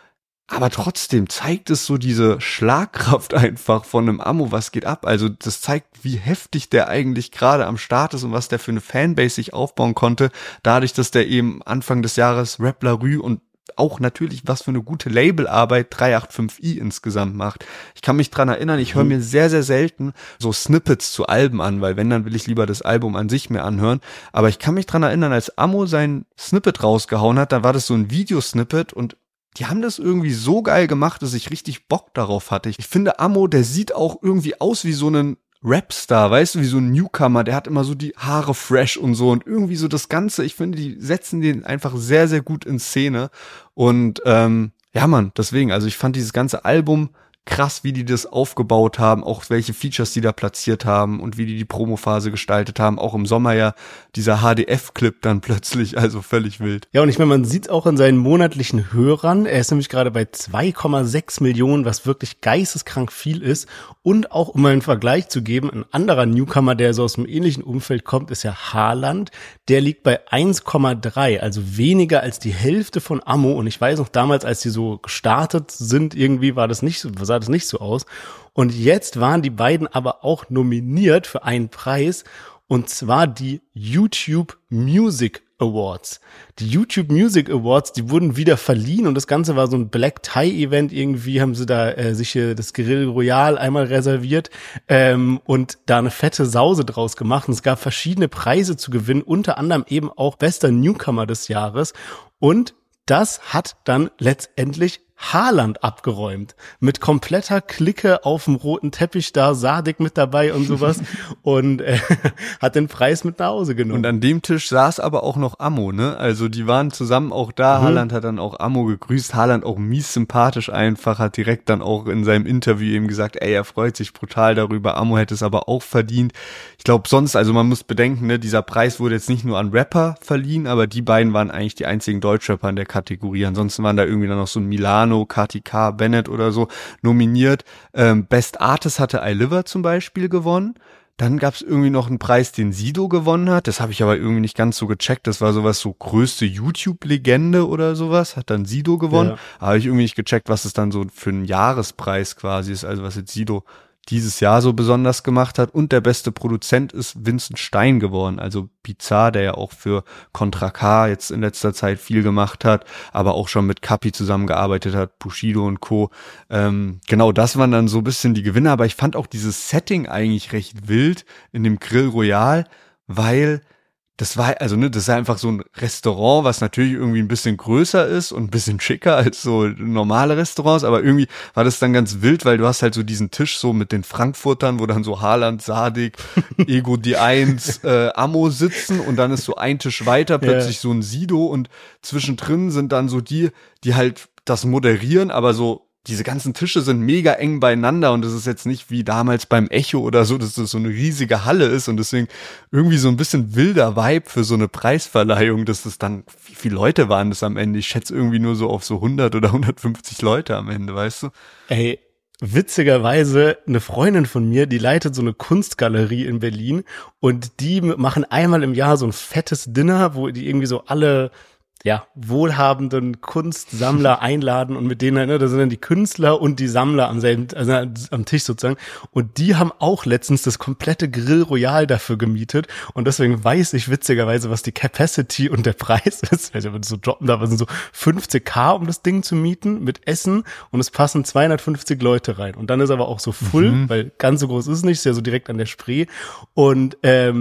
Aber trotzdem zeigt es so diese Schlagkraft einfach von einem Ammo, was geht ab. Also das zeigt, wie heftig der eigentlich gerade am Start ist und was der für eine Fanbase sich aufbauen konnte, dadurch, dass der eben Anfang des Jahres Rap La Rue und auch natürlich, was für eine gute Labelarbeit drei acht fünf i insgesamt macht. Ich kann mich dran erinnern, ich höre mir sehr, sehr selten so Snippets zu Alben an, weil wenn, dann will ich lieber das Album an sich mir anhören. Aber ich kann mich dran erinnern, als Ammo sein Snippet rausgehauen hat, dann war das so ein Videosnippet und die haben das irgendwie so geil gemacht, dass ich richtig Bock darauf hatte. Ich finde, Ammo, der sieht auch irgendwie aus wie so ein Rapstar, weißt du, wie so ein Newcomer, der hat immer so die Haare fresh und so und irgendwie so das Ganze, ich finde, die setzen den einfach sehr, sehr gut in Szene und ähm, ja Mann, deswegen, also ich fand dieses ganze Album krass, wie die das aufgebaut haben, auch welche Features die da platziert haben und wie die die Promophase gestaltet haben, auch im Sommer ja dieser H D F-Clip dann plötzlich, also völlig wild. Ja, und ich meine, man sieht auch in seinen monatlichen Hörern, er ist nämlich gerade bei zwei Komma sechs Millionen, was wirklich geisteskrank viel ist und auch, um mal einen Vergleich zu geben, ein anderer Newcomer, der so aus dem ähnlichen Umfeld kommt, ist ja Haaland, der liegt bei eins Komma drei, also weniger als die Hälfte von Ammo und ich weiß noch damals, als die so gestartet sind, irgendwie war das nicht so, sah das nicht so aus. Und jetzt waren die beiden aber auch nominiert für einen Preis und zwar die YouTube Music Awards. Die YouTube Music Awards, die wurden wieder verliehen und das Ganze war so ein Black Tie Event, irgendwie haben sie da äh, sich äh, das Grill Royal einmal reserviert ähm, und da eine fette Sause draus gemacht und es gab verschiedene Preise zu gewinnen, unter anderem eben auch bester Newcomer des Jahres und das hat dann letztendlich Haaland abgeräumt. Mit kompletter Clique auf dem roten Teppich da, Sadik mit dabei und sowas und äh, hat den Preis mit nach Hause genommen. Und an dem Tisch saß aber auch noch Ammo, ne? Also die waren zusammen auch da. Mhm. Haaland hat dann auch Ammo gegrüßt. Haaland auch mies sympathisch einfach, hat direkt dann auch in seinem Interview eben gesagt, ey, er freut sich brutal darüber. Ammo hätte es aber auch verdient. Ich glaube sonst, also man muss bedenken, ne, dieser Preis wurde jetzt nicht nur an Rapper verliehen, aber die beiden waren eigentlich die einzigen Deutschrapper in der Kategorie. Ansonsten waren da irgendwie dann noch so ein Milano, Kati K, Bennett oder so nominiert. Ähm, Best Artist hatte iLiver zum Beispiel gewonnen. Dann gab es irgendwie noch einen Preis, den Sido gewonnen hat. Das habe ich aber irgendwie nicht ganz so gecheckt. Das war sowas so größte YouTube-Legende oder sowas. Hat dann Sido gewonnen. Ja. Habe ich irgendwie nicht gecheckt, was es dann so für ein Jahrespreis quasi ist. Also was jetzt Sido dieses Jahr so besonders gemacht hat. Und der beste Produzent ist Vincent Stein geworden, also Bizarre, der ja auch für Contra K jetzt in letzter Zeit viel gemacht hat, aber auch schon mit Kapi zusammengearbeitet hat, Bushido und Co. Ähm, genau, das waren dann so ein bisschen die Gewinner, aber ich fand auch dieses Setting eigentlich recht wild in dem Grill Royal, weil das war, also ne, das ist einfach so ein Restaurant, was natürlich irgendwie ein bisschen größer ist und ein bisschen schicker als so normale Restaurants, aber irgendwie war das dann ganz wild, weil du hast halt so diesen Tisch so mit den Frankfurtern, wo dann so Haaland, Sadik, Ego D eins, äh, Ammo sitzen und dann ist so ein Tisch weiter plötzlich ja. so ein Sido und zwischendrin sind dann so die, die halt das moderieren, aber so diese ganzen Tische sind mega eng beieinander und das ist jetzt nicht wie damals beim Echo oder so, dass das so eine riesige Halle ist und deswegen irgendwie so ein bisschen wilder Vibe für so eine Preisverleihung, dass das dann, wie viele Leute waren das am Ende? Ich schätze irgendwie nur so auf so hundert oder hundertfünfzig Leute am Ende, weißt du? Ey, witzigerweise, eine Freundin von mir, die leitet so eine Kunstgalerie in Berlin und die machen einmal im Jahr so ein fettes Dinner, wo die irgendwie so alle ja, wohlhabenden Kunstsammler einladen und mit denen, ne, da sind dann die Künstler und die Sammler am selben, also am Tisch sozusagen. Und die haben auch letztens das komplette Grill Royal dafür gemietet. Und deswegen weiß ich witzigerweise, was die Capacity und der Preis ist. Also wenn so droppen, da sind so fünfzig K, um das Ding zu mieten mit Essen und es passen zweihundertfünfzig Leute rein. Und dann ist aber auch so full, mhm. weil ganz so groß ist es nicht, ist ja so direkt an der Spree. Und ähm,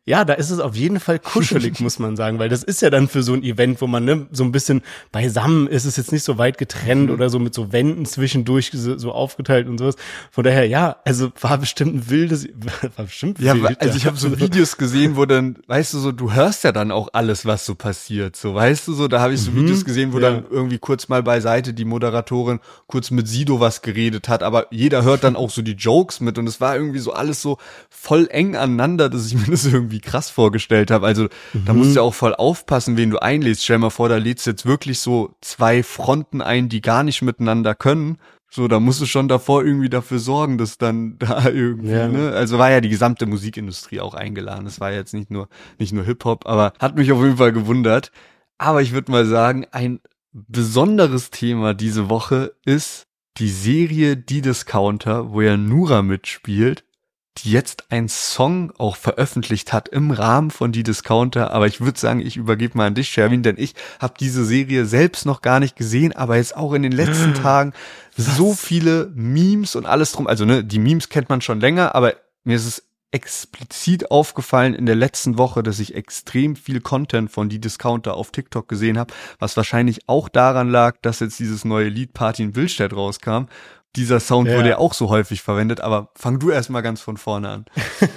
ja, da ist es auf jeden Fall kuschelig, muss man sagen, weil das ist ja dann für so ein Event, wo man ne, so ein bisschen beisammen ist, es jetzt nicht so weit getrennt oder so mit so Wänden zwischendurch so, so aufgeteilt und sowas. Von daher, ja, also war bestimmt ein wildes, war bestimmt ja, wild. Also ich habe so Videos gesehen, wo dann, weißt du so, du hörst ja dann auch alles, was so passiert, so, weißt du so, da habe ich so mhm, Videos gesehen, wo ja. dann irgendwie kurz mal beiseite die Moderatorin kurz mit Sido was geredet hat, aber jeder hört dann auch so die Jokes mit und es war irgendwie so alles so voll eng aneinander, dass ich mir das irgendwie krass vorgestellt habe. Also mhm. da musst du ja auch voll aufpassen, wen du einlädst. Stell dir mal vor, da lädst jetzt wirklich so zwei Fronten ein, die gar nicht miteinander können. So, da musst du schon davor irgendwie dafür sorgen, dass dann da irgendwie, ja. ne, also war ja die gesamte Musikindustrie auch eingeladen. Es war jetzt nicht nur, nicht nur Hip-Hop, aber hat mich auf jeden Fall gewundert. Aber ich würde mal sagen, ein besonderes Thema diese Woche ist die Serie Die Discounter, wo ja Nura mitspielt, die jetzt einen Song auch veröffentlicht hat im Rahmen von Die Discounter. Aber ich würde sagen, ich übergebe mal an dich, Sherwin, denn ich habe diese Serie selbst noch gar nicht gesehen, aber jetzt auch in den letzten Tagen Was? so viele Memes und alles drum. Also ne, die Memes kennt man schon länger, aber mir ist es explizit aufgefallen in der letzten Woche, dass ich extrem viel Content von Die Discounter auf TikTok gesehen habe, was wahrscheinlich auch daran lag, dass jetzt dieses neue Lied Party in Willstedt rauskam. Dieser Sound ja. wurde ja auch so häufig verwendet, aber fang du erstmal ganz von vorne an.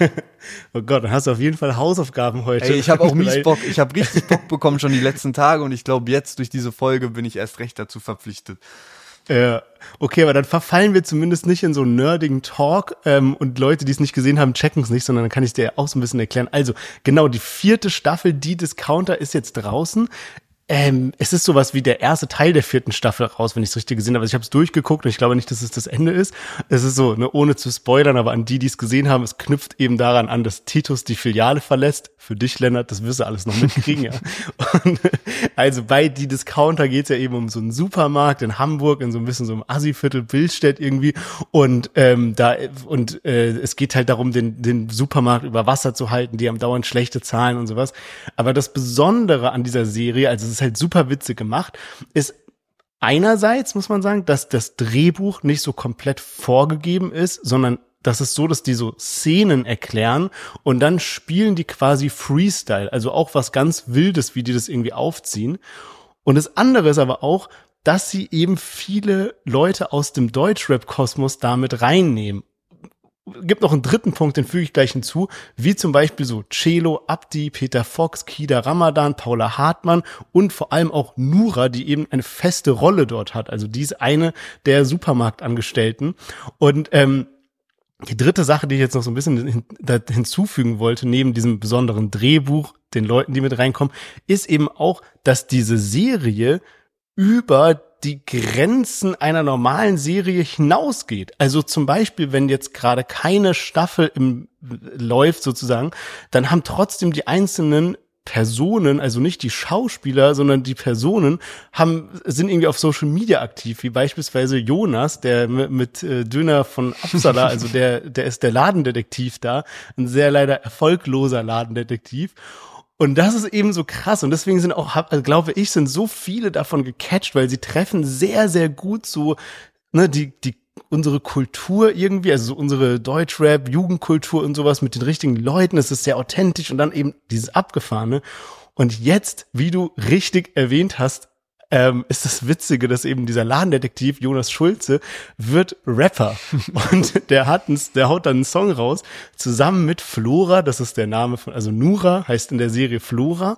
Oh Gott, dann hast du auf jeden Fall Hausaufgaben heute. Ey, ich habe auch mies Bock, ich habe richtig Bock bekommen schon die letzten Tage und ich glaube jetzt durch diese Folge bin ich erst recht dazu verpflichtet. Ja, okay, aber dann verfallen wir zumindest nicht in so einen nerdigen Talk ähm, und Leute, die es nicht gesehen haben, checken es nicht, sondern dann kann ich dir auch so ein bisschen erklären. Also genau, die vierte Staffel, Die Discounter, ist jetzt draußen. Ähm, es ist sowas wie der erste Teil der vierten Staffel raus, wenn ich es richtig gesehen habe. Also ich habe es durchgeguckt und ich glaube nicht, dass es das Ende ist. Es ist so, ne, ohne zu spoilern, aber an die, die es gesehen haben, es knüpft eben daran an, dass Titus die Filiale verlässt. Für dich, Lennart, das wirst du alles noch mitkriegen, ja. Und, also bei Die Discounter geht's ja eben um so einen Supermarkt in Hamburg, in so ein bisschen so einem Assi-Viertel, Billstedt irgendwie. Und ähm, da und äh, es geht halt darum, den, den Supermarkt über Wasser zu halten. Die haben dauernd schlechte Zahlen und sowas. Aber das Besondere an dieser Serie, also es ist halt super witzig gemacht, ist einerseits, muss man sagen, dass das Drehbuch nicht so komplett vorgegeben ist, sondern das ist so, dass die so Szenen erklären und dann spielen die quasi Freestyle, also auch was ganz Wildes, wie die das irgendwie aufziehen. Und das andere ist aber auch, dass sie eben viele Leute aus dem Deutschrap-Kosmos damit reinnehmen. Gibt noch einen dritten Punkt, den füge ich gleich hinzu, wie zum Beispiel so Celo, Abdi, Peter Fox, Kida Ramadan, Paula Hartmann und vor allem auch Nura, die eben eine feste Rolle dort hat. Also die ist eine der Supermarktangestellten. Und ähm, die dritte Sache, die ich jetzt noch so ein bisschen hin, da hinzufügen wollte, neben diesem besonderen Drehbuch, den Leuten, die mit reinkommen, ist eben auch, dass diese Serie über die Grenzen einer normalen Serie hinausgeht. Also zum Beispiel, wenn jetzt gerade keine Staffel im, läuft sozusagen, dann haben trotzdem die einzelnen Personen, also nicht die Schauspieler, sondern die Personen haben sind irgendwie auf Social Media aktiv, wie beispielsweise Jonas, der mit, mit äh, Döner von Absala, also der der ist der Ladendetektiv da, ein sehr leider erfolgloser Ladendetektiv. Und das ist eben so krass und deswegen sind auch, also glaube ich, sind so viele davon gecatcht, weil sie treffen sehr, sehr gut so, ne, die, die, unsere Kultur irgendwie, also so unsere Deutschrap, Jugendkultur und sowas mit den richtigen Leuten. Es ist sehr authentisch und dann eben dieses Abgefahrene. Und jetzt, wie du richtig erwähnt hast, ähm, ist das Witzige, dass eben dieser Ladendetektiv Jonas Schulze wird Rapper und der hat einen, der haut dann einen Song raus zusammen mit Flora, das ist der Name von, also Nura heißt in der Serie Flora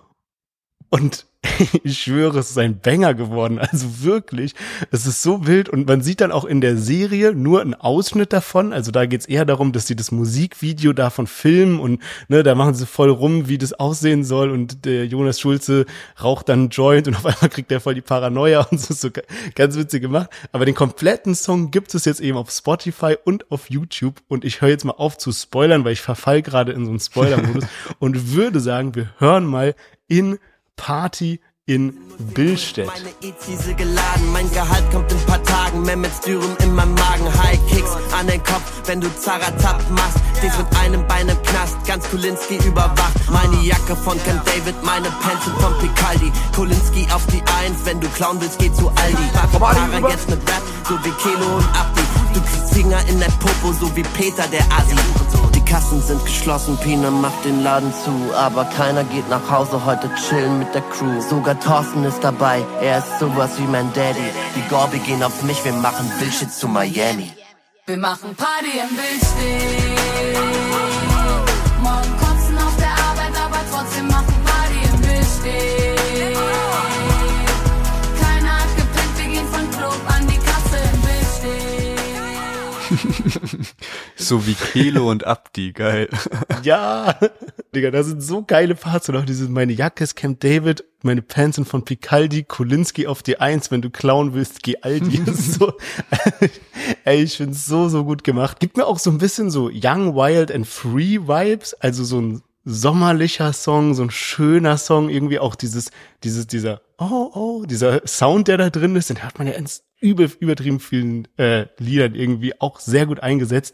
und ich schwöre, es ist ein Banger geworden, also wirklich, es ist so wild und man sieht dann auch in der Serie nur einen Ausschnitt davon, also da geht's eher darum, dass sie das Musikvideo davon filmen und ne, da machen sie voll rum, wie das aussehen soll und der Jonas Schulze raucht dann einen Joint und auf einmal kriegt er voll die Paranoia und so, ist so ganz witzig gemacht, aber den kompletten Song gibt es jetzt eben auf Spotify und auf YouTube und ich höre jetzt mal auf zu spoilern, weil ich verfall gerade in so einen Spoiler-Modus und würde sagen, wir hören mal in Party in Billstedt. Meine E-Ziese geladen, mein Gehalt kommt in ein paar Tagen. Mehmets Dürüm in meinem Magen, High Kicks an den Kopf, wenn du Zaratap machst. Stehst mit einem Bein im Knast, ganz Kulinski überwacht. Meine Jacke von Camp David, meine Pencil von Picaldi. Kulinski auf die Eins, wenn du klauen willst, geh zu Aldi. Waffen jetzt mit Rap, so wie Kelo und Abdi. Du kriegst Finger in der Popo, so wie Peter, der Assi. Die Kassen sind geschlossen, Pina macht den Laden zu. Aber keiner geht nach Hause, heute chillen mit der Crew. Sogar Thorsten ist dabei, er ist sowas wie mein Daddy. Die Gorbi gehen auf mich, wir machen Bullshit zu Miami. Wir machen Party im Wildsteg. Morgen kotzen auf der Arbeit, aber trotzdem machen Party im Wildsteg. Keiner hat gepennt, wir gehen von Club an die Kasse im Wildsteg. So wie Kelo und Abdi, geil. Ja, Digga, das sind so geile Parts. Und auch dieses, meine Jacke ist Camp David, meine Pants sind von Picaldi, Kolinski auf die Eins, wenn du klauen willst, geh Aldi. So, ey, ich find's so, so gut gemacht. Gibt mir auch so ein bisschen so Young, Wild and Free Vibes, also so ein sommerlicher Song, so ein schöner Song, irgendwie auch dieses, dieses, dieser, oh, oh, dieser Sound, der da drin ist, den hört man ja in über, übertrieben vielen äh, Liedern irgendwie auch sehr gut eingesetzt.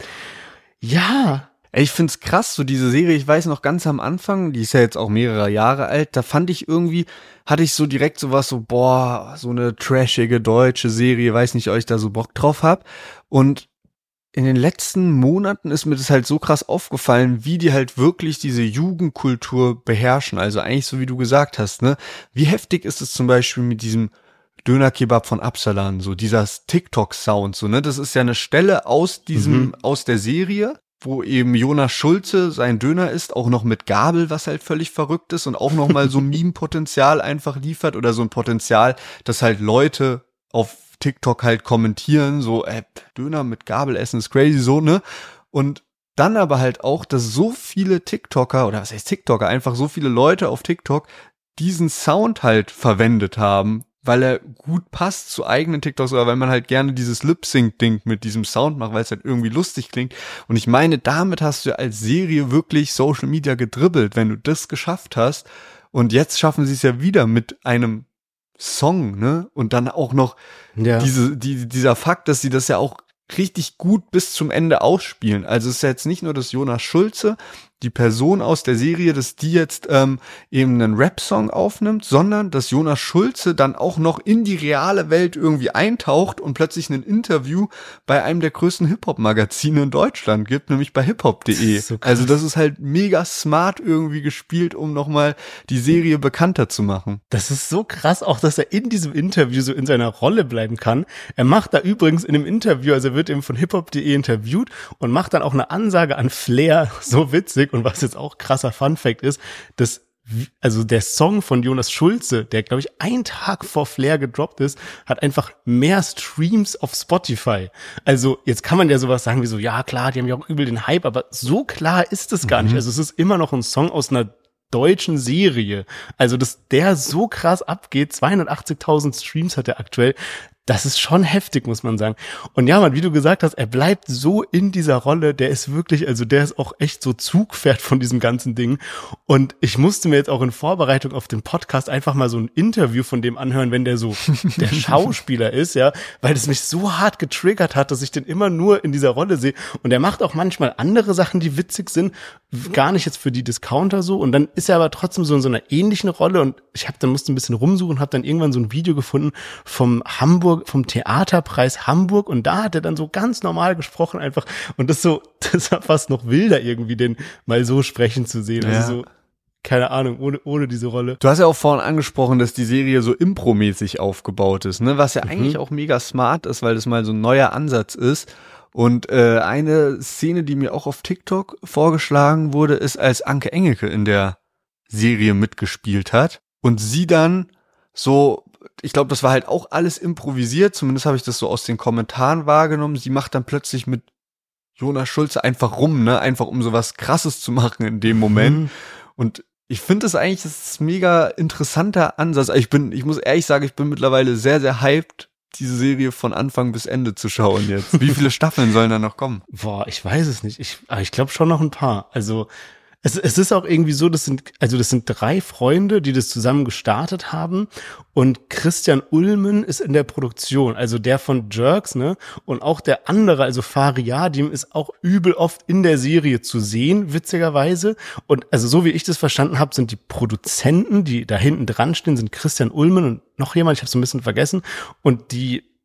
Ja. Ey, ich find's krass, so diese Serie, ich weiß noch ganz am Anfang, die ist ja jetzt auch mehrere Jahre alt, da fand ich irgendwie, hatte ich so direkt sowas so, boah, so eine trashige deutsche Serie, weiß nicht, ob ich da so Bock drauf hab. Und in den letzten Monaten ist mir das halt so krass aufgefallen, wie die halt wirklich diese Jugendkultur beherrschen. Also eigentlich so, wie du gesagt hast, ne? Wie heftig ist es zum Beispiel mit diesem Döner-Kebab von Absalan, so dieser TikTok-Sound, so, ne? Das ist ja eine Stelle aus diesem, mhm. aus der Serie, wo eben Jonas Schulze sein Döner isst, auch noch mit Gabel, was halt völlig verrückt ist und auch noch mal so Meme-Potenzial einfach liefert oder so ein Potenzial, dass halt Leute auf TikTok halt kommentieren, so, äh, Döner mit Gabel essen ist crazy, so, ne? Und dann aber halt auch, dass so viele TikToker, oder was heißt TikToker, einfach so viele Leute auf TikTok diesen Sound halt verwendet haben, weil er gut passt zu eigenen TikToks oder weil man halt gerne dieses Lip-Sync-Ding mit diesem Sound macht, weil es halt irgendwie lustig klingt. Und ich meine, damit hast du als Serie wirklich Social Media gedribbelt, wenn du das geschafft hast. Und jetzt schaffen sie es ja wieder mit einem Song, ne? Und dann auch noch ja. diese, die, dieser Fakt, dass sie das ja auch richtig gut bis zum Ende ausspielen. Also es ist ja jetzt nicht nur, dass Jonas Schulze, die Person aus der Serie, dass die jetzt ähm, eben einen Rap-Song aufnimmt, sondern dass Jonas Schulze dann auch noch in die reale Welt irgendwie eintaucht und plötzlich ein Interview bei einem der größten Hip-Hop-Magazine in Deutschland gibt, nämlich bei hiphop punkt de. So also das ist halt mega smart irgendwie gespielt, um nochmal die Serie bekannter zu machen. Das ist so krass, auch dass er in diesem Interview so in seiner Rolle bleiben kann. Er macht da übrigens in dem Interview, also er wird eben von hiphop punkt de interviewt und macht dann auch eine Ansage an Flair, so witzig. Und was jetzt auch krasser Funfact ist, dass also der Song von Jonas Schulze, der glaube ich einen Tag vor Flair gedroppt ist, hat einfach mehr Streams auf Spotify. Also jetzt kann man ja sowas sagen wie so, ja klar, die haben ja auch übel den Hype, aber so klar ist es gar mhm. nicht. Also es ist immer noch ein Song aus einer deutschen Serie. Also dass der so krass abgeht, zweihundertachtzigtausend Streams hat er aktuell. Das ist schon heftig, muss man sagen. Und ja, man, wie du gesagt hast, er bleibt so in dieser Rolle, der ist wirklich, also der ist auch echt so Zugpferd von diesem ganzen Ding. Und ich musste mir jetzt auch in Vorbereitung auf den Podcast einfach mal so ein Interview von dem anhören, wenn der so der Schauspieler ist, ja, weil das mich so hart getriggert hat, dass ich den immer nur in dieser Rolle sehe. Und er macht auch manchmal andere Sachen, die witzig sind, gar nicht jetzt für die Discounter so. Und dann ist er aber trotzdem so in so einer ähnlichen Rolle. Und ich habe dann musste ein bisschen rumsuchen, habe dann irgendwann so ein Video gefunden vom Hamburg vom Theaterpreis Hamburg und da hat er dann so ganz normal gesprochen einfach und das so, das war fast noch wilder irgendwie, den mal so sprechen zu sehen, also ja. so, keine Ahnung, ohne ohne diese Rolle. Du hast ja auch vorhin angesprochen, dass die Serie so impromäßig aufgebaut ist, ne, was ja mhm. eigentlich auch mega smart ist, weil das mal so ein neuer Ansatz ist. Und äh, eine Szene, die mir auch auf TikTok vorgeschlagen wurde, ist, als Anke Engelke in der Serie mitgespielt hat und sie dann so, ich glaube, das war halt auch alles improvisiert, zumindest habe ich das so aus den Kommentaren wahrgenommen. Sie macht dann plötzlich mit Jonas Schulze einfach rum, ne, einfach um so was Krasses zu machen in dem Moment. Mhm. Und ich finde das eigentlich, das ist ein mega interessanter Ansatz. Ich bin, ich muss ehrlich sagen, ich bin mittlerweile sehr, sehr hyped, diese Serie von Anfang bis Ende zu schauen jetzt. Wie viele Staffeln sollen da noch kommen? Boah, ich weiß es nicht. Ich, ich glaube schon noch ein paar. Also Es, es ist auch irgendwie so, das sind, also das sind drei Freunde, die das zusammen gestartet haben und Christian Ulmen ist in der Produktion, also der von Jerks, ne, und auch der andere, also Fariadim ist auch übel oft in der Serie zu sehen, witzigerweise, und also so wie ich das verstanden habe, sind die Produzenten, die da hinten dran stehen, sind Christian Ulmen und noch jemand, ich habe es ein bisschen vergessen, und die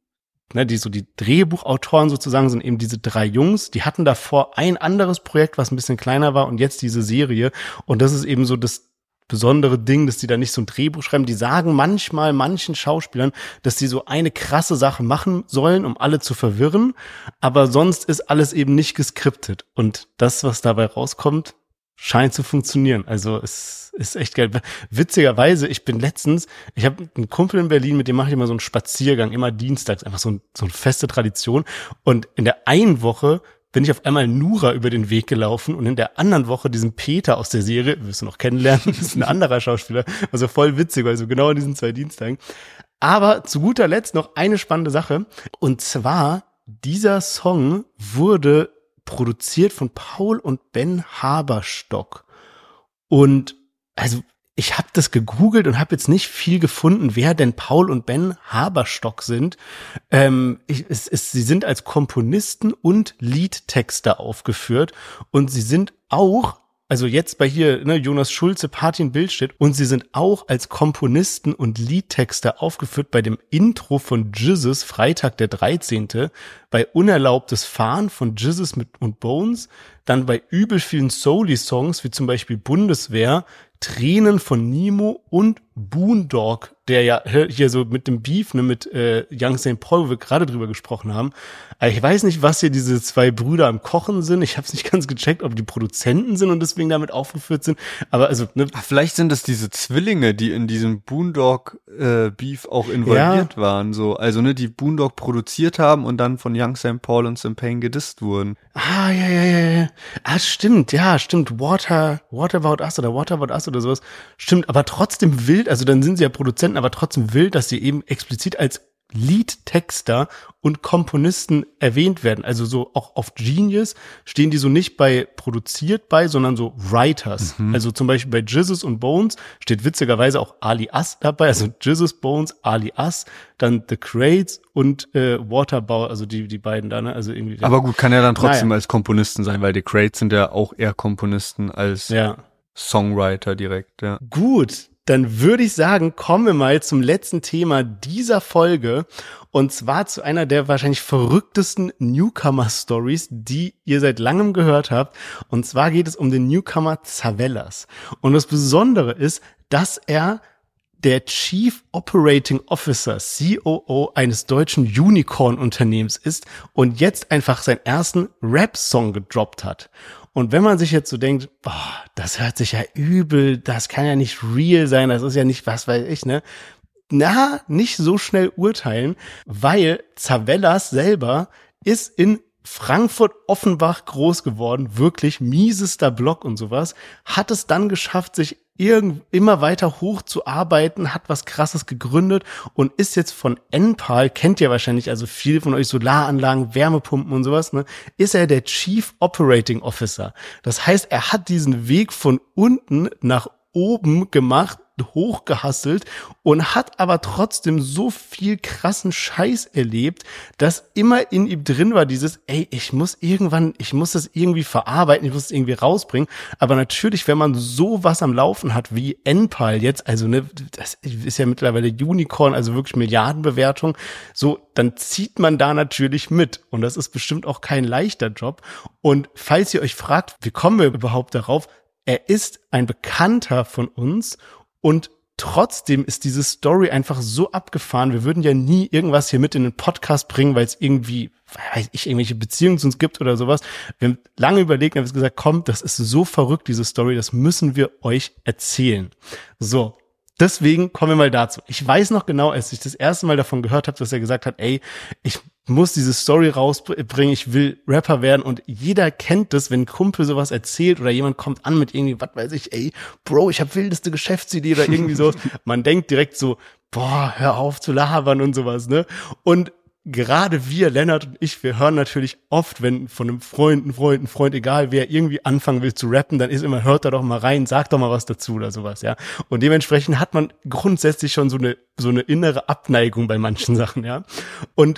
ne, die so die Drehbuchautoren sozusagen sind eben diese drei Jungs, die hatten davor ein anderes Projekt, was ein bisschen kleiner war und jetzt diese Serie und das ist eben so das besondere Ding, dass die da nicht so ein Drehbuch schreiben. Die sagen manchmal manchen Schauspielern, dass sie so eine krasse Sache machen sollen, um alle zu verwirren, aber sonst ist alles eben nicht geskriptet und das, was dabei rauskommt, scheint zu funktionieren. Also es ist echt geil. Witzigerweise, ich bin letztens, ich habe einen Kumpel in Berlin, mit dem mache ich immer so einen Spaziergang, immer dienstags, einfach so, ein, so eine feste Tradition. Und in der einen Woche bin ich auf einmal Nura über den Weg gelaufen und in der anderen Woche diesen Peter aus der Serie, wirst du noch kennenlernen, das ist ein anderer Schauspieler, also voll witzig, also genau an diesen zwei Dienstagen. Aber zu guter Letzt noch eine spannende Sache und zwar, dieser Song wurde produziert von Paul und Ben Haberstock. Und also ich habe das gegoogelt und habe jetzt nicht viel gefunden, wer denn Paul und Ben Haberstock sind. Ähm, ich, es, es, sie sind als Komponisten und Liedtexter aufgeführt und sie sind auch, also jetzt bei hier ne, Jonas Schulze, Party in Bildstedt, und sie sind auch als Komponisten und Liedtexter aufgeführt bei dem Intro von Jizzes Freitag der dreizehnte, bei Unerlaubtes Fahren von Jizzes mit und Bones, dann bei übel vielen Soul-Songs, wie zum Beispiel Bundeswehr, Tränen von Nemo und Boondog, der ja hier so mit dem Beef, ne, mit äh, Young Saint Paul, wo wir gerade drüber gesprochen haben. Aber ich weiß nicht, was hier diese zwei Brüder am Kochen sind. Ich habe es nicht ganz gecheckt, ob die Produzenten sind und deswegen damit aufgeführt sind. Aber also ne, Ach, vielleicht sind es diese Zwillinge, die in diesem Boondog äh, Beef auch involviert ja. waren. So, also ne, die Boondog produziert haben und dann von Young Saint Paul und Sam Payne gedisst wurden. Ah, ja, ja, ja, ja. Ah, stimmt, ja, stimmt. Water, Water About Us oder Water About Us oder sowas. Stimmt, aber trotzdem wild, also dann sind sie ja Produzenten, aber trotzdem wild, dass sie eben explizit als Liedtexter und Komponisten erwähnt werden. Also so auch auf Genius stehen die so nicht bei produziert bei, sondern so Writers. Mhm. Also zum Beispiel bei Jizzes und Bones steht witzigerweise auch Ali As dabei, also Jizzes, Bones, Ali As, dann The Crates und äh, Waterbau, also die die beiden da, ne? Also irgendwie. Aber gut, kann ja dann trotzdem naja. als Komponisten sein, weil die Crates sind ja auch eher Komponisten als ja. Songwriter direkt, ja. Gut. Dann würde ich sagen, kommen wir mal zum letzten Thema dieser Folge und zwar zu einer der wahrscheinlich verrücktesten Newcomer-Stories, die ihr seit langem gehört habt. Und zwar geht es um den Newcomer Zavellas. Und das Besondere ist, dass er der Chief Operating Officer, C O O eines deutschen Unicorn-Unternehmens ist und jetzt einfach seinen ersten Rap-Song gedroppt hat. Und wenn man sich jetzt so denkt, boah, das hört sich ja übel, das kann ja nicht real sein, das ist ja nicht, was weiß ich, ne? Na, nicht so schnell urteilen, weil Zavellas selber ist in Frankfurt-Offenbach groß geworden, wirklich miesester Block und sowas, hat es dann geschafft, sich irgend, immer weiter hochzuarbeiten, hat was Krasses gegründet und ist jetzt von Enpal, kennt ihr wahrscheinlich, also viele von euch Solaranlagen, Wärmepumpen und sowas, ne, ist er der Chief Operating Officer. Das heißt, er hat diesen Weg von unten nach oben gemacht, hochgehasselt und hat aber trotzdem so viel krassen Scheiß erlebt, dass immer in ihm drin war dieses, ey, ich muss irgendwann, ich muss das irgendwie verarbeiten, ich muss es irgendwie rausbringen, aber natürlich, wenn man sowas am Laufen hat wie Enpal jetzt, also ne, das ist ja mittlerweile Unicorn, also wirklich Milliardenbewertung, so, dann zieht man da natürlich mit und das ist bestimmt auch kein leichter Job und falls ihr euch fragt, wie kommen wir überhaupt darauf, er ist ein Bekannter von uns und trotzdem ist diese Story einfach so abgefahren. Wir würden ja nie irgendwas hier mit in den Podcast bringen, weil es irgendwie, weiß ich, irgendwelche Beziehungen zu uns gibt oder sowas. Wir haben lange überlegt und haben gesagt, komm, das ist so verrückt, diese Story, das müssen wir euch erzählen. So, deswegen kommen wir mal dazu. Ich weiß noch genau, als ich das erste Mal davon gehört habe, dass er gesagt hat, ey, ich muss diese Story rausbringen, ich will Rapper werden und jeder kennt das, wenn ein Kumpel sowas erzählt oder jemand kommt an mit irgendwie, was weiß ich, ey, Bro, ich habe wildeste Geschäftsidee oder irgendwie so. Man denkt direkt so, boah, hör auf zu labern und sowas, ne? Und gerade wir, Lennart und ich, wir hören natürlich oft, wenn von einem Freund, ein Freund, ein Freund, egal wer irgendwie anfangen will zu rappen, dann ist immer, hört da doch mal rein, sag doch mal was dazu oder sowas, ja. Und dementsprechend hat man grundsätzlich schon so eine, so eine innere Abneigung bei manchen Sachen, ja. Und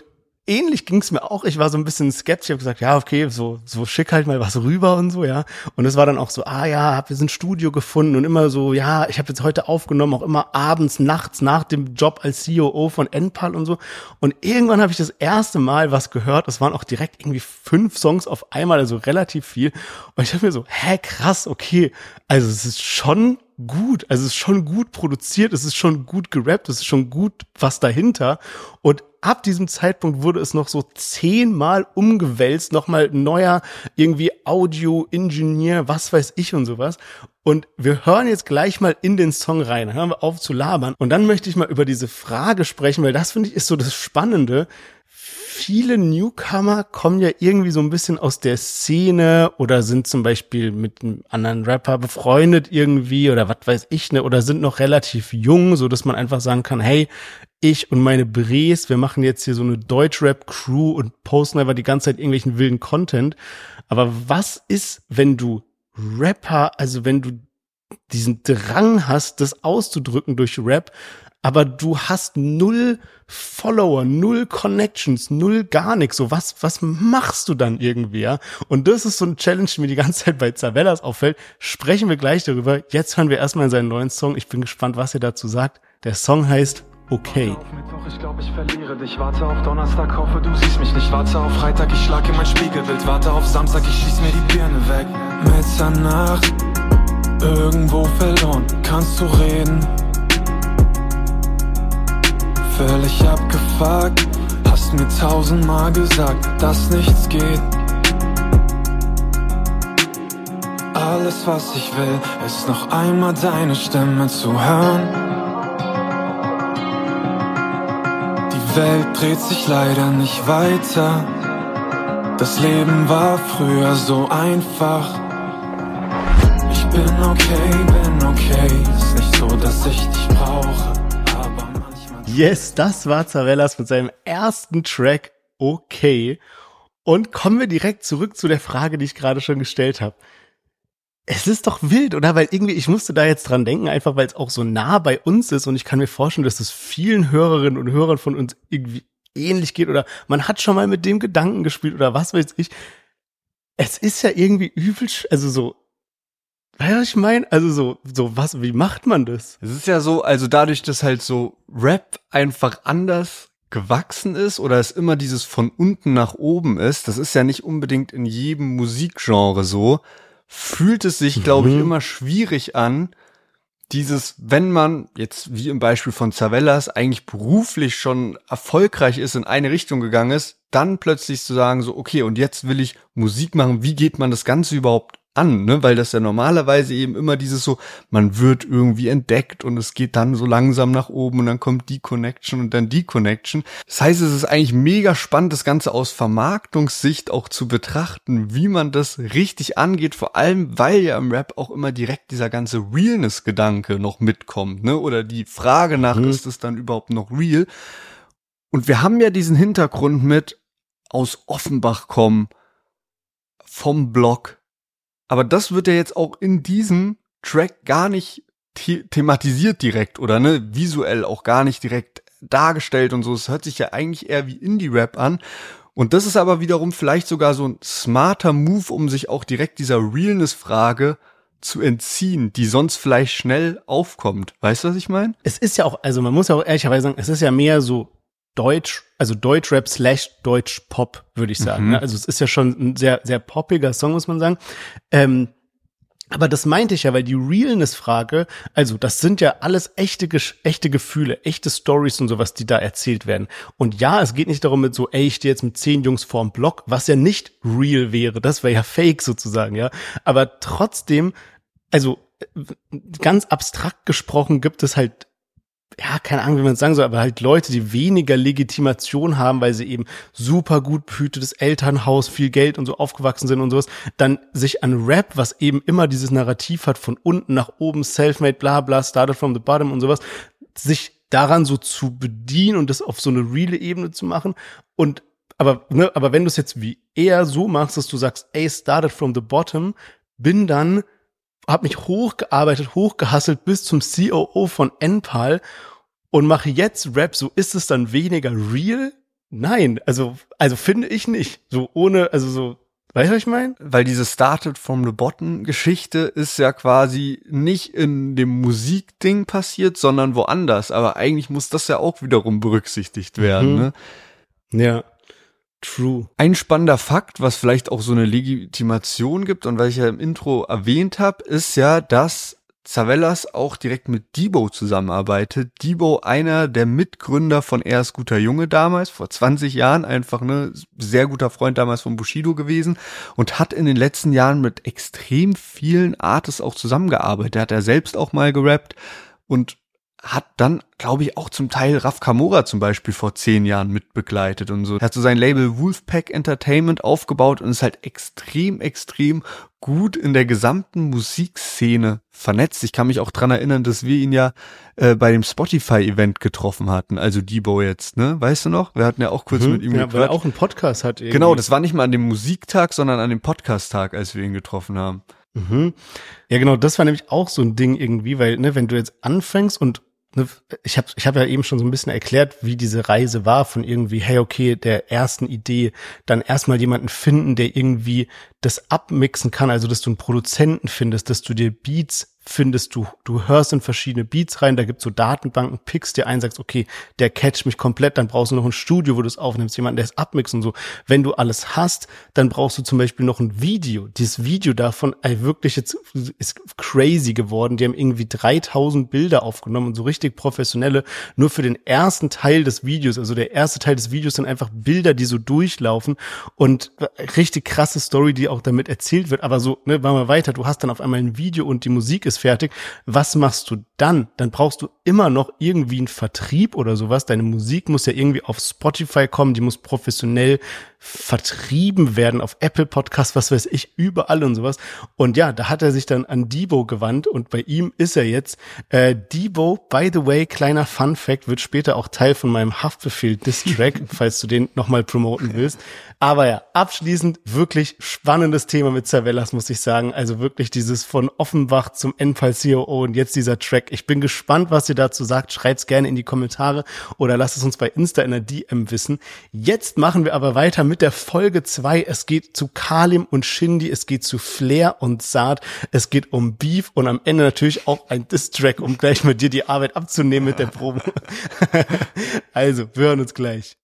ähnlich ging's mir auch. Ich war so ein bisschen skeptisch. Ich habe gesagt, ja, okay, so so schick halt mal was rüber und so, ja. Und es war dann auch so, ah ja, hab jetzt ein Studio gefunden und immer so, ja, ich habe jetzt heute aufgenommen, auch immer abends, nachts nach dem Job als C O O von N P A L und so. Und irgendwann habe ich das erste Mal was gehört. Es waren auch direkt irgendwie fünf Songs auf einmal, also relativ viel. Und ich dachte mir so, hä, krass, okay. Also es ist schon gut, also es ist schon gut produziert, es ist schon gut gerappt, es ist schon gut was dahinter. Und ab diesem Zeitpunkt wurde es noch so zehnmal umgewälzt, nochmal neuer irgendwie Audio-Ingenieur, was weiß ich und sowas. Und wir hören jetzt gleich mal in den Song rein, hören wir auf zu labern. Und dann möchte ich mal über diese Frage sprechen, weil das, finde ich, ist so das Spannende. Viele Newcomer kommen ja irgendwie so ein bisschen aus der Szene oder sind zum Beispiel mit einem anderen Rapper befreundet irgendwie oder was weiß ich, ne, oder sind noch relativ jung, so dass man einfach sagen kann, hey, ich und meine Bres, wir machen jetzt hier so eine Deutschrap-Crew und posten einfach die ganze Zeit irgendwelchen wilden Content. Aber was ist, wenn du Rapper, also wenn du diesen Drang hast, das auszudrücken durch Rap, aber du hast null Follower, null Connections, null gar nichts. So, was, was machst du dann irgendwie, ja? Und das ist so ein Challenge, die mir die ganze Zeit bei Zavellas auffällt. Sprechen wir gleich darüber. Jetzt hören wir erstmal in seinen neuen Song. Ich bin gespannt, was er dazu sagt. Der Song heißt Okay. Auf Mittwoch, ich glaub, ich verliere dich. Warte auf Donnerstag, hoffe, du siehst mich nicht. Warte auf Freitag, ich schlag in mein Spiegelbild. Warte auf Samstag, ich schieß mir die Birne weg. Mitternacht, irgendwo verloren, kannst du reden? Völlig abgefuckt, hast mir tausendmal gesagt, dass nichts geht. Alles, was ich will, ist noch einmal deine Stimme zu hören. Die Welt dreht sich leider nicht weiter. Das Leben war früher so einfach. Ich bin okay, bin okay, ist nicht so, dass ich dich brauche. Yes, das war Zavellas mit seinem ersten Track Okay. Und kommen wir direkt zurück zu der Frage, die ich gerade schon gestellt habe. Es ist doch wild, oder? Weil irgendwie, ich musste da jetzt dran denken, einfach weil es auch so nah bei uns ist und ich kann mir vorstellen, dass es vielen Hörerinnen und Hörern von uns irgendwie ähnlich geht oder man hat schon mal mit dem Gedanken gespielt oder was weiß ich. Es ist ja irgendwie übel, also so, weißt du, was ich meine? Also so, so was, wie macht man das? Es ist ja so, also dadurch, dass halt so Rap einfach anders gewachsen ist oder es immer dieses von unten nach oben ist, das ist ja nicht unbedingt in jedem Musikgenre so, fühlt es sich, glaube ich, immer schwierig an, dieses, wenn man jetzt wie im Beispiel von Zavellas eigentlich beruflich schon erfolgreich ist, in eine Richtung gegangen ist, dann plötzlich zu sagen so, okay, und jetzt will ich Musik machen, wie geht man das Ganze überhaupt an, ne, weil das ja normalerweise eben immer dieses so, man wird irgendwie entdeckt und es geht dann so langsam nach oben und dann kommt die Connection und dann die Connection. Das heißt, es ist eigentlich mega spannend, das Ganze aus Vermarktungssicht auch zu betrachten, wie man das richtig angeht, vor allem, weil ja im Rap auch immer direkt dieser ganze Realness-Gedanke noch mitkommt, ne, oder die Frage nach, mhm. ist es dann überhaupt noch real? Und wir haben ja diesen Hintergrund mit aus Offenbach kommen, vom Block. Aber das wird ja jetzt auch in diesem Track gar nicht the- thematisiert direkt oder ne, visuell auch gar nicht direkt dargestellt und so. Es hört sich ja eigentlich eher wie Indie-Rap an. Und das ist aber wiederum vielleicht sogar so ein smarter Move, um sich auch direkt dieser Realness-Frage zu entziehen, die sonst vielleicht schnell aufkommt. Weißt du, was ich meine? Es ist ja auch, also man muss ja auch ehrlicherweise sagen, es ist ja mehr so Deutsch, also Deutschrap slash Deutschpop, würde ich sagen. Mhm. Also es ist ja schon ein sehr, sehr poppiger Song, muss man sagen. Ähm, aber das meinte ich ja, weil die Realness-Frage, also das sind ja alles echte, echte Gefühle, echte Stories und sowas, die da erzählt werden. Und ja, es geht nicht darum mit so, ey, ich stehe jetzt mit zehn Jungs vorm Block, was ja nicht real wäre, das wäre ja fake sozusagen, ja. Aber trotzdem, also ganz abstrakt gesprochen gibt es halt, ja, keine Ahnung, wie man es sagen soll, aber halt Leute, die weniger Legitimation haben, weil sie eben super gut behütetes Elternhaus, viel Geld und so aufgewachsen sind und sowas, dann sich an Rap, was eben immer dieses Narrativ hat, von unten nach oben, self-made, bla bla, started from the bottom und sowas, sich daran so zu bedienen und das auf so eine reale Ebene zu machen und aber, ne, aber wenn du es jetzt wie eher so machst, dass du sagst, ey, started from the bottom, bin dann hab mich hochgearbeitet, hochgehasselt bis zum C O O von N P A L und mache jetzt Rap, so ist es dann weniger real Nein, also, also finde ich nicht. So ohne, also so, weißt du, was ich meine? Weil diese Started from the Bottom Geschichte ist ja quasi nicht in dem Musikding passiert, sondern woanders. Aber eigentlich muss das ja auch wiederum berücksichtigt werden, Mhm. ne? Ja, true. Ein spannender Fakt, was vielleicht auch so eine Legitimation gibt und was ich ja im Intro erwähnt habe, ist ja, dass Zavellas auch direkt mit Debo zusammenarbeitet. Debo, einer der Mitgründer von Er ist guter Junge damals, vor zwanzig Jahren, einfach ne sehr guter Freund damals von Bushido gewesen und hat in den letzten Jahren mit extrem vielen Artists auch zusammengearbeitet. Der hat er selbst auch mal gerappt und hat dann, glaube ich, auch zum Teil Raf Kamora zum Beispiel vor zehn Jahren mitbegleitet und so. Er hat so sein Label Wolfpack Entertainment aufgebaut und ist halt extrem, extrem gut in der gesamten Musikszene vernetzt. Ich kann mich auch dran erinnern, dass wir ihn ja äh, bei dem Spotify-Event getroffen hatten, also Debo jetzt, ne? Weißt du noch? Wir hatten ja auch kurz Mhm. mit ihm Ja, weil er gequatscht. auch einen Podcast hat irgendwie. Genau, das war nicht mal an dem Musiktag, sondern an dem Podcast-Tag, als wir ihn getroffen haben. Mhm. Ja, genau, das war nämlich auch so ein Ding irgendwie, weil, ne, wenn du jetzt anfängst und ne, ich habe ich hab ja eben schon so ein bisschen erklärt, wie diese Reise war von irgendwie, hey, okay, der ersten Idee, dann erstmal jemanden finden, der irgendwie das abmixen kann, also dass du einen Produzenten findest, dass du dir Beats findest, du du hörst in verschiedene Beats rein, da gibt's so Datenbanken, pickst dir ein, sagst, okay, der catcht mich komplett, dann brauchst du noch ein Studio, wo du es aufnimmst, jemanden, der es abmixt und so. Wenn du alles hast, dann brauchst du zum Beispiel noch ein Video. Dieses Video davon, ey, wirklich jetzt ist crazy geworden. Die haben irgendwie dreitausend Bilder aufgenommen und so richtig professionelle, nur für den ersten Teil des Videos. Also der erste Teil des Videos sind einfach Bilder, die so durchlaufen und richtig krasse Story, die auch damit erzählt wird. Aber so, ne, machen wir weiter. Du hast dann auf einmal ein Video und die Musik ist fertig. Was machst du dann? Dann brauchst du immer noch irgendwie einen Vertrieb oder sowas. Deine Musik muss ja irgendwie auf Spotify kommen, die muss professionell vertrieben werden, auf Apple Podcast, was weiß ich, überall und sowas. Und ja, da hat er sich dann an Debo gewandt und bei ihm ist er jetzt. Äh, Debo, by the way, kleiner Fun Fact, wird später auch Teil von meinem Haftbefehl-Diss-Track, falls du den nochmal promoten willst. Aber ja, abschließend wirklich spannendes Thema mit Zavellas, muss ich sagen. Also wirklich dieses von Offenbach zum N-Pal C O O und jetzt dieser Track. Ich bin gespannt, was ihr dazu sagt. Schreibt's gerne in die Kommentare oder lasst es uns bei Insta in der D M wissen. Jetzt machen wir aber weiter mit der Folge zwei. Es geht zu Kalim und Shindy, es geht zu Flair und Saad, es geht um Beef und am Ende natürlich auch ein Diss-Track, um gleich mit dir die Arbeit abzunehmen mit der Promo. Also, wir hören uns gleich.